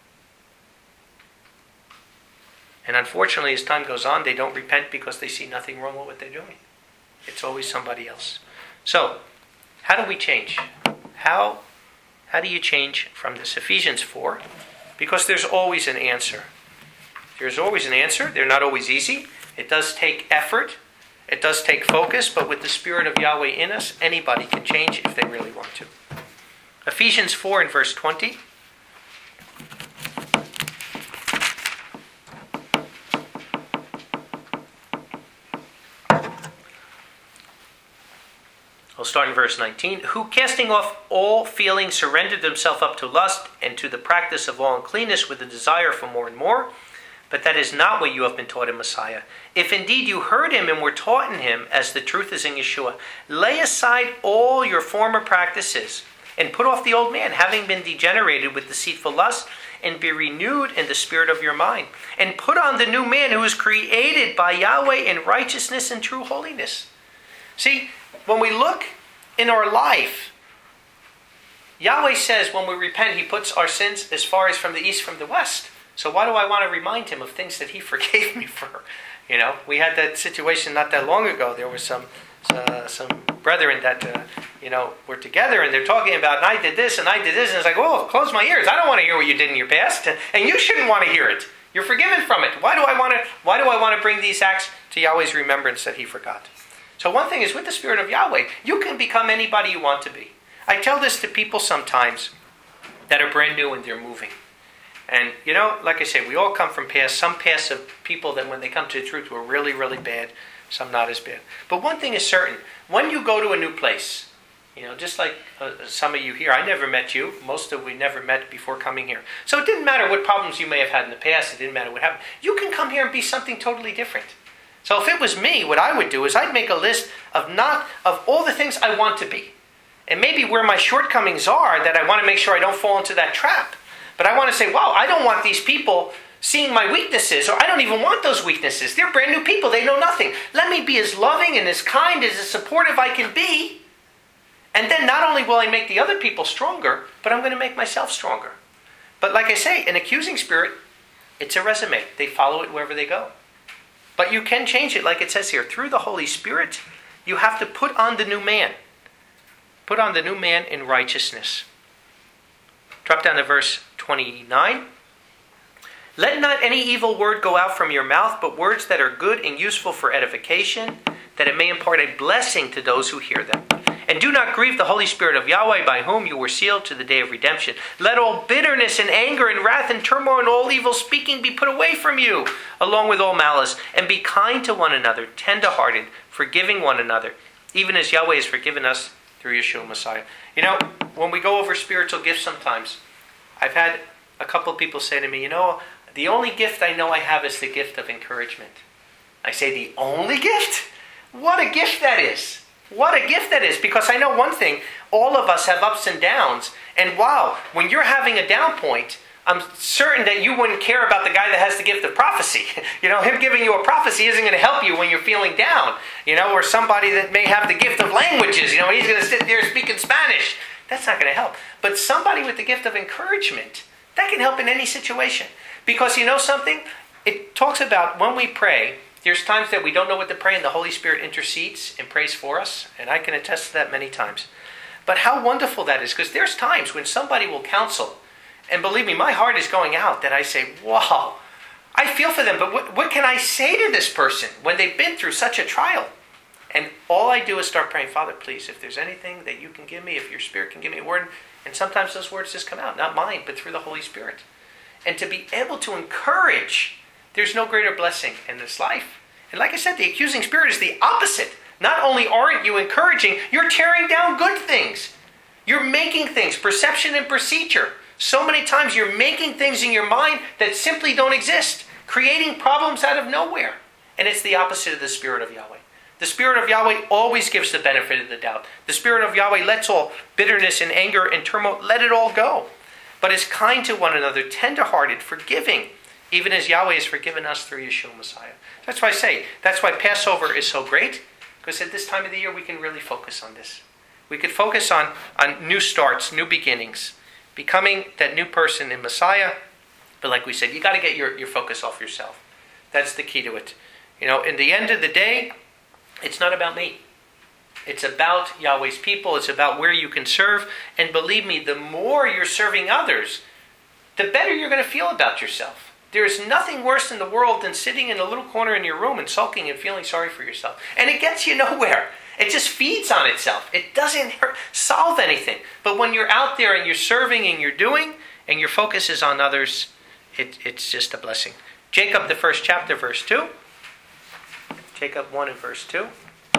And unfortunately, as time goes on, they don't repent because they see nothing wrong with what they're doing. It's always somebody else. So, how do we change? How do you change from this? Ephesians 4, because there's always an answer. There's always an answer. They're not always easy. It does take effort. It does take focus, but with the Spirit of Yahweh in us, anybody can change if they really want to. Ephesians 4 and verse 20. I'll start in verse 19. Who, casting off all feeling, surrendered themselves up to lust and to the practice of all uncleanness with a desire for more and more. But that is not what you have been taught in Messiah. If indeed you heard Him and were taught in Him, as the truth is in Yeshua, lay aside all your former practices and put off the old man, having been degenerated with deceitful lust, and be renewed in the spirit of your mind. And put on the new man who is created by Yahweh in righteousness and true holiness. See, when we look in our life, Yahweh says when we repent, He puts our sins as far as from the east from the west. So why do I want to remind Him of things that He forgave me for? We had that situation not that long ago. There was some brethren that were together, and they're talking about, and I did this, and it's like, oh, close my ears. I don't want to hear what you did in your past, and you shouldn't want to hear it. You're forgiven from it. Why do I want to bring these acts to Yahweh's remembrance that He forgot? So one thing is, with the Spirit of Yahweh, you can become anybody you want to be. I tell this to people sometimes that are brand new and they're moving. And, like I say, we all come from some pasts of people that when they come to the truth were really, really bad, some not as bad. But one thing is certain, when you go to a new place, just like some of you here, I never met you. Most of we never met before coming here. So it didn't matter what problems you may have had in the past. It didn't matter what happened. You can come here and be something totally different. So if it was me, what I would do is I'd make a list of all the things I want to be. And maybe where my shortcomings are, that I want to make sure I don't fall into that trap. But I want to say, wow, I don't want these people seeing my weaknesses, or I don't even want those weaknesses. They're brand new people. They know nothing. Let me be as loving and as kind, as supportive I can be. And then not only will I make the other people stronger, but I'm going to make myself stronger. But like I say, an accusing spirit, it's a resume. They follow it wherever they go. But you can change it, like it says here. Through the Holy Spirit, you have to put on the new man. Put on the new man in righteousness. Drop down to verse 29. Let not any evil word go out from your mouth, but words that are good and useful for edification, that it may impart a blessing to those who hear them. And do not grieve the Holy Spirit of Yahweh, by whom you were sealed to the day of redemption. Let all bitterness and anger and wrath and turmoil and all evil speaking be put away from you, along with all malice. And be kind to one another, tender-hearted, forgiving one another, even as Yahweh has forgiven us through Yeshua Messiah. You know, when we go over spiritual gifts sometimes, I've had a couple of people say to me, the only gift I know I have is the gift of encouragement. I say, the only gift? What a gift that is. What a gift that is. Because I know one thing, all of us have ups and downs. And wow, when you're having a down point, I'm certain that you wouldn't care about the guy that has the gift of prophecy. Him giving you a prophecy isn't going to help you when you're feeling down. Or somebody that may have the gift of languages. He's going to sit there speaking Spanish. That's not going to help. But somebody with the gift of encouragement, that can help in any situation. Because you know something? It talks about when we pray, there's times that we don't know what to pray and the Holy Spirit intercedes and prays for us. And I can attest to that many times. But how wonderful that is. Because there's times when somebody will counsel. And believe me, my heart is going out that I say, wow, I feel for them. But what can I say to this person when they've been through such a trial? And all I do is start praying, Father, please, if there's anything that you can give me, if your Spirit can give me a word. And sometimes those words just come out, not mine, but through the Holy Spirit. And to be able to encourage, there's no greater blessing in this life. And like I said, the accusing spirit is the opposite. Not only aren't you encouraging, you're tearing down good things. You're making things, perception and procedure. So many times you're making things in your mind that simply don't exist, creating problems out of nowhere. And it's the opposite of the Spirit of Yahweh. The Spirit of Yahweh always gives the benefit of the doubt. The Spirit of Yahweh lets all bitterness and anger and turmoil, let it all go. But is kind to one another, tender-hearted, forgiving, even as Yahweh has forgiven us through Yeshua Messiah. That's why I say, that's why Passover is so great, because at this time of the year we can really focus on this. We could focus on new starts, new beginnings, becoming that new person in Messiah. But like we said, you got to get your focus off yourself. That's the key to it. In the end of the day, it's not about me. It's about Yahweh's people. It's about where you can serve. And believe me, the more you're serving others, the better you're going to feel about yourself. There is nothing worse in the world than sitting in a little corner in your room and sulking and feeling sorry for yourself. And it gets you nowhere. It just feeds on itself. It doesn't solve anything. But when you're out there and you're serving and you're doing, and your focus is on others, it's just a blessing. Jacob, the first chapter, verse 2. Jacob 1 and verse 2.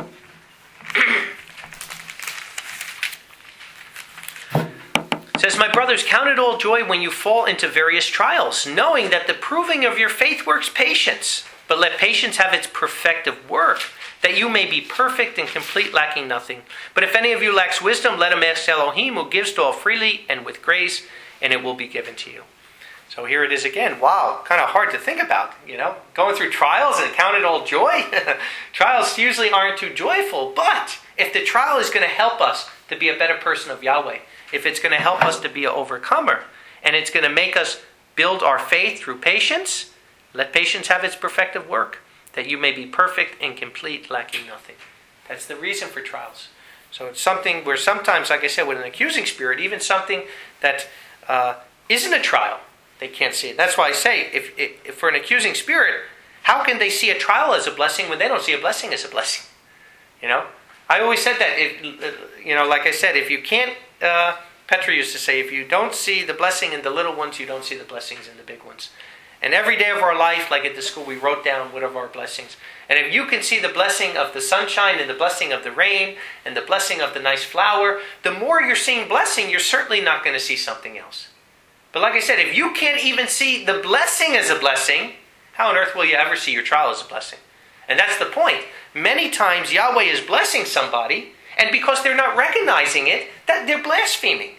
It says, my brothers, count it all joy when you fall into various trials, knowing that the proving of your faith works patience. But let patience have its perfective work, that you may be perfect and complete, lacking nothing. But if any of you lacks wisdom, let him ask Elohim, who gives to all freely and with grace, and it will be given to you. So here it is again. Wow, kind of hard to think about, going through trials and count it all joy. Trials usually aren't too joyful, but if the trial is going to help us to be a better person of Yahweh, if it's going to help us to be an overcomer, and it's going to make us build our faith through patience, let patience have its perfective work, that you may be perfect and complete, lacking nothing. That's the reason for trials. So it's something where sometimes, like I said, with an accusing spirit, even something that isn't a trial, they can't see it. That's why I say, if for an accusing spirit, how can they see a trial as a blessing when they don't see a blessing as a blessing? I always said that, like I said, if you can't, Petra used to say, if you don't see the blessing in the little ones, you don't see the blessings in the big ones. And every day of our life, like at the school, we wrote down what are our blessings. And if you can see the blessing of the sunshine and the blessing of the rain and the blessing of the nice flower, the more you're seeing blessing, you're certainly not going to see something else. But like I said, if you can't even see the blessing as a blessing, how on earth will you ever see your trial as a blessing? And that's the point. Many times Yahweh is blessing somebody, and because they're not recognizing it, that they're blaspheming.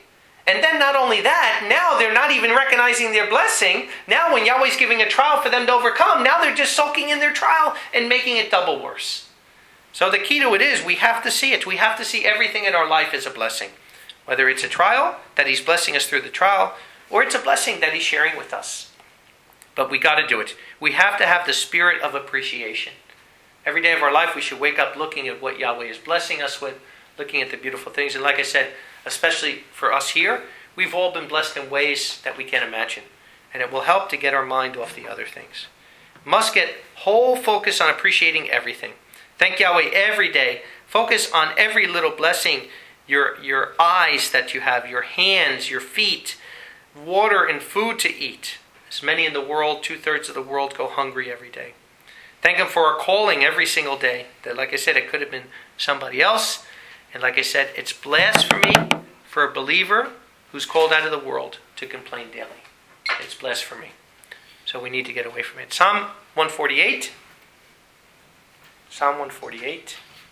And then not only that, now they're not even recognizing their blessing. Now when Yahweh's giving a trial for them to overcome, now they're just sulking in their trial and making it double worse. So the key to it is we have to see it. We have to see everything in our life as a blessing. Whether it's a trial, that He's blessing us through the trial, or it's a blessing that He's sharing with us. But we got to do it. We have to have the spirit of appreciation. Every day of our life we should wake up looking at what Yahweh is blessing us with, looking at the beautiful things. And like I said, especially for us here, we've all been blessed in ways that we can't imagine. And it will help to get our mind off the other things. Must get whole focus on appreciating everything. Thank Yahweh every day. Focus on every little blessing. Your eyes that you have, your hands, your feet, water and food to eat. As many in the world, 2/3 of the world go hungry every day. Thank Him for our calling every single day. That, like I said, it could have been somebody else. And like I said, it's blasphemy for a believer who's called out of the world to complain daily. It's blasphemy. So we need to get away from it. Psalm 148. Psalm 148.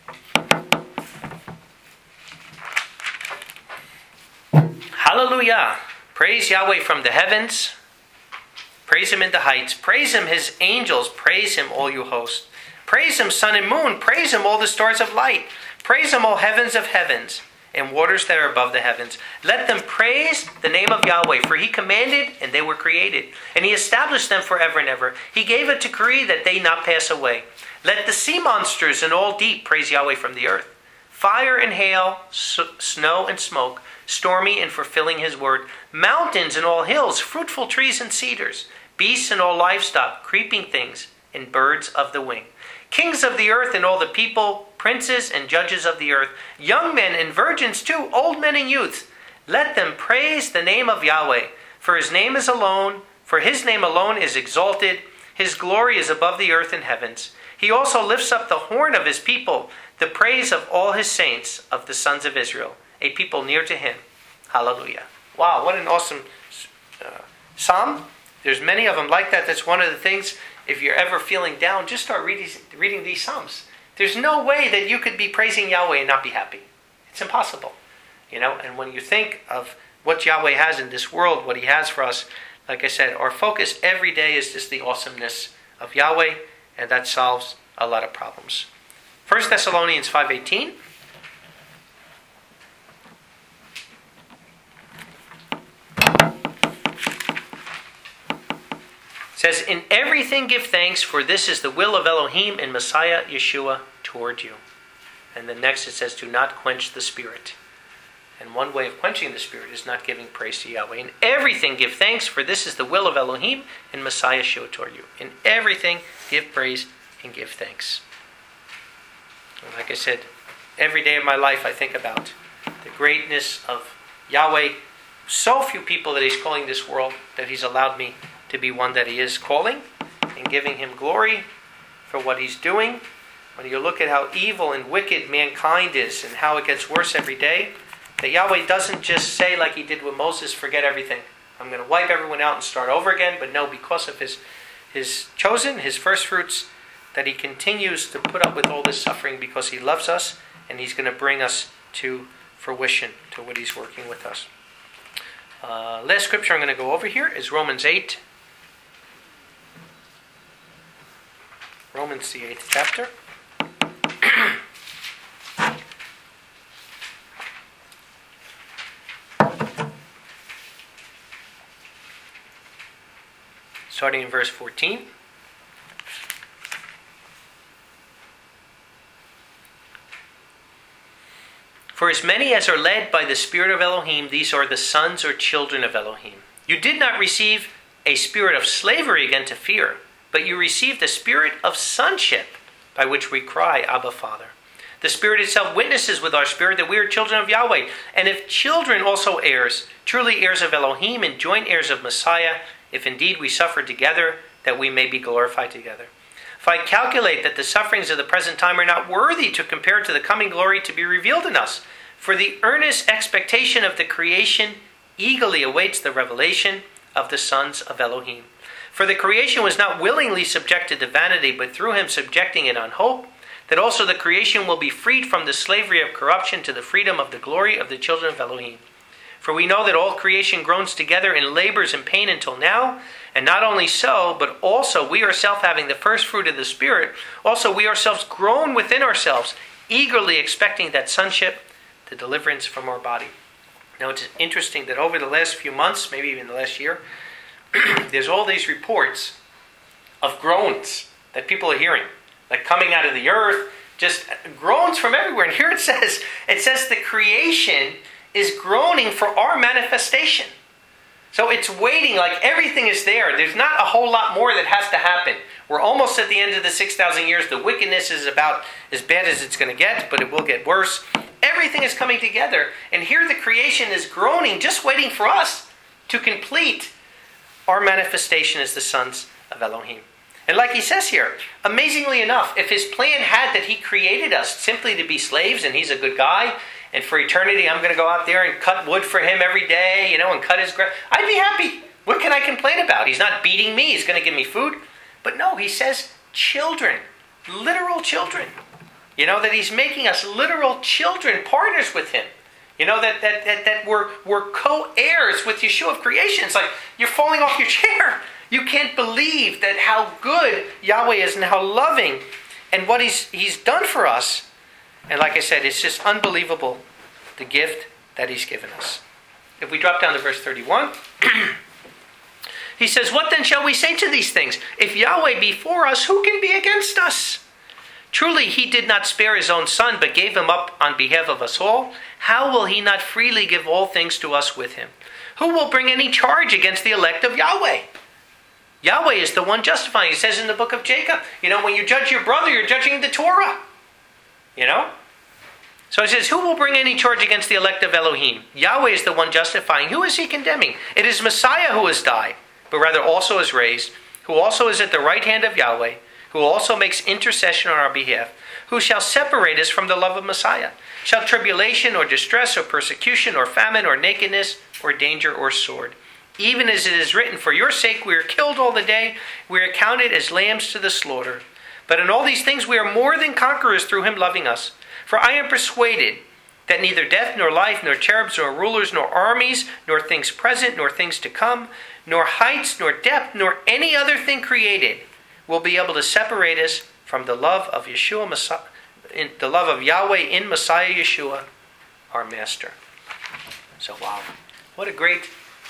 Hallelujah. Praise Yahweh from the heavens. Praise Him in the heights. Praise Him, His angels. Praise Him, all you hosts. Praise Him, sun and moon. Praise Him, all the stars of light. Praise Him, all heavens of heavens, and waters that are above the heavens. Let them praise the name of Yahweh, for He commanded, and they were created. And He established them forever and ever. He gave a decree that they not pass away. Let the sea monsters and all deep praise Yahweh from the earth. Fire and hail, snow and smoke, stormy and fulfilling His word. Mountains and all hills, fruitful trees and cedars. Beasts and all livestock, creeping things, and birds of the wing. Kings of the earth and all the people, princes and judges of the earth, young men and virgins too, old men and youths. Let them praise the name of Yahweh, for His name is alone, for His name alone is exalted. His glory is above the earth and heavens. He also lifts up the horn of His people, the praise of all His saints, of the sons of Israel, a people near to Him. Hallelujah. Wow, what an awesome psalm. There's many of them like that. That's one of the things, if you're ever feeling down, just start reading these psalms. There's no way that you could be praising Yahweh and not be happy. It's impossible. And when you think of what Yahweh has in this world, what He has for us, like I said, our focus every day is just the awesomeness of Yahweh, and that solves a lot of problems. 1 Thessalonians 5:18. Says, in everything give thanks, for this is the will of Elohim and Messiah Yeshua toward you. And then next it says, do not quench the Spirit. And one way of quenching the Spirit is not giving praise to Yahweh. In everything give thanks, for this is the will of Elohim and Messiah Yeshua toward you. In everything give praise and give thanks. And like I said, every day of my life I think about the greatness of Yahweh. So few people that He's calling this world, that He's allowed me to be one that He is calling, and giving Him glory for what He's doing. When you look at how evil and wicked mankind is and how it gets worse every day, that Yahweh doesn't just say like He did with Moses, forget everything. I'm going to wipe everyone out and start over again. But no, because of His chosen, His first fruits, that He continues to put up with all this suffering because He loves us, and He's going to bring us to fruition, to what He's working with us. Last scripture I'm going to go over here is Romans 8. Romans, the 8th chapter. Starting in verse 14. For as many as are led by the Spirit of Elohim, these are the sons or children of Elohim. You did not receive a spirit of slavery again to fear, but you received a spirit of sonship, by which we cry, Abba, Father. The Spirit itself witnesses with our spirit that we are children of Yahweh. And if children, also heirs, truly heirs of Elohim and joint heirs of Messiah, if indeed we suffer together, that we may be glorified together. If I calculate that the sufferings of the present time are not worthy to compare to the coming glory to be revealed in us, for the earnest expectation of the creation eagerly awaits the revelation of the sons of Elohim. For the creation was not willingly subjected to vanity, but through Him subjecting it on hope, that also the creation will be freed from the slavery of corruption to the freedom of the glory of the children of Elohim. For we know that all creation groans together and labors in pain until now. And not only so, but also we ourselves, having the first fruit of the Spirit, also we ourselves groan within ourselves, eagerly expecting that sonship, the deliverance from our body. Now it's interesting that over the last few months, maybe even the last year, there's all these reports of groans that people are hearing, like coming out of the earth, just groans from everywhere. And here it says the creation is groaning for our manifestation. So it's waiting, like everything is there. There's not a whole lot more that has to happen. We're almost at the end of the 6,000 years. The wickedness is about as bad as it's going to get, but it will get worse. Everything is coming together. And here the creation is groaning, just waiting for us to complete our manifestation as the sons of Elohim. And like he says here, amazingly enough, if his plan had that he created us simply to be slaves, and he's a good guy, and for eternity I'm going to go out there and cut wood for him every day, and cut his grass, I'd be happy. What can I complain about? He's not beating me. He's going to give me food. But no, he says children, literal children. That he's making us literal children, partners with him. That we're co-heirs with Yeshua of creation. It's like you're falling off your chair. You can't believe that how good Yahweh is and how loving and what he's done for us. And like I said, it's just unbelievable, the gift that he's given us. If we drop down to verse 31, he says, "What then shall we say to these things? If Yahweh be for us, who can be against us? Truly he did not spare his own son, but gave him up on behalf of us all. How will he not freely give all things to us with him? Who will bring any charge against the elect of Yahweh? Yahweh is the one justifying." It says in the book of Jacob, when you judge your brother, you're judging the Torah. So it says, who will bring any charge against the elect of Elohim? Yahweh is the one justifying. Who is he condemning? It is Messiah who has died, but rather also is raised, who also is at the right hand of Yahweh, who also makes intercession on our behalf, who shall separate us from the love of Messiah? Shall tribulation or distress or persecution or famine or nakedness or danger or sword? Even as it is written, for your sake we are killed all the day, we are counted as lambs to the slaughter. But in all these things we are more than conquerors through him loving us. For I am persuaded that neither death, nor life, nor cherubs, nor rulers, nor armies, nor things present, nor things to come, nor heights, nor depth, nor any other thing created will be able to separate us from the love of Yeshua, the love of Yahweh in Messiah Yeshua, our Master. So wow, what a great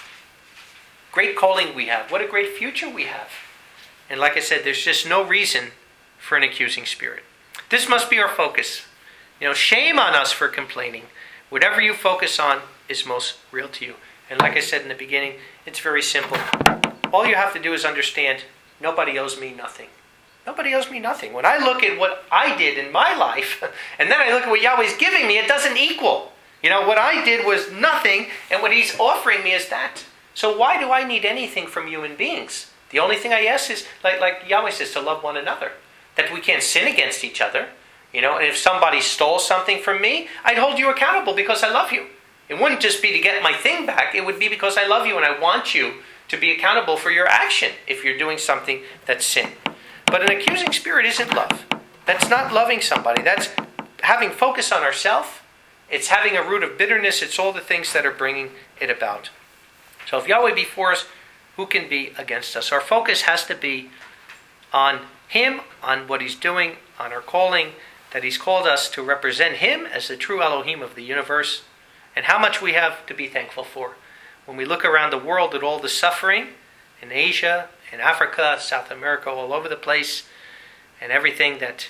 calling we have. What a great future we have. And like I said, there's just no reason for an accusing spirit. This must be our focus. Shame on us for complaining. Whatever you focus on is most real to you. And like I said in the beginning, it's very simple. All you have to do is understand, nobody owes me nothing. Nobody owes me nothing. When I look at what I did in my life, and then I look at what Yahweh's giving me, it doesn't equal. What I did was nothing, and what he's offering me is that. So why do I need anything from human beings? The only thing I ask is, like Yahweh says, to love one another. That we can't sin against each other. And if somebody stole something from me, I'd hold you accountable because I love you. It wouldn't just be to get my thing back. It would be because I love you and I want you to be accountable for your action if you're doing something that's sin. But an accusing spirit isn't love. That's not loving somebody. That's having focus on ourselves. It's having a root of bitterness. It's all the things that are bringing it about. So if Yahweh be for us, who can be against us? Our focus has to be on him, on what he's doing, on our calling, that he's called us to represent him as the true Elohim of the universe, and how much we have to be thankful for. When we look around the world at all the suffering in Asia, in Africa, South America, all over the place, and everything that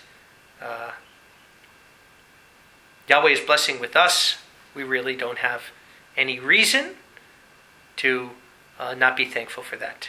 Yahweh is blessing with us, we really don't have any reason to not be thankful for that.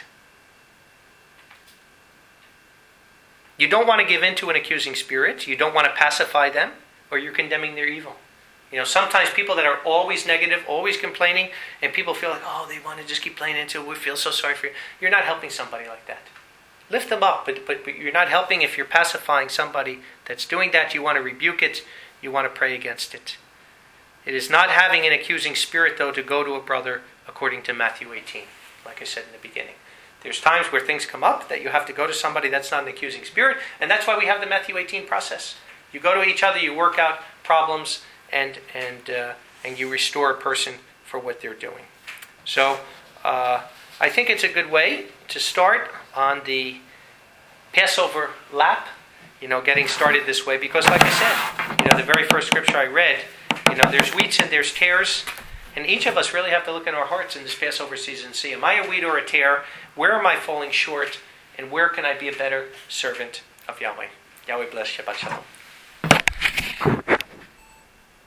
You don't want to give in to an accusing spirit. You don't want to pacify them, or you're condemning their evil. Sometimes people that are always negative, always complaining, and people feel like, they want to just keep playing into it. We feel so sorry for you. You're not helping somebody like that. Lift them up, but you're not helping if you're pacifying somebody that's doing that. You want to rebuke it. You want to pray against it. It is not having an accusing spirit, though, to go to a brother according to Matthew 18, like I said in the beginning. There's times where things come up that you have to go to somebody that's not an accusing spirit, and that's why we have the Matthew 18 process. You go to each other, you work out problems, and you restore a person for what they're doing. So I think it's a good way to start on the Passover lap, getting started this way, because like I said, the very first scripture I read, there's wheats and there's tares, and each of us really have to look in our hearts in this Passover season and see, am I a wheat or a tare? Where am I falling short? And where can I be a better servant of Yahweh? Yahweh bless. Shabbat Shalom.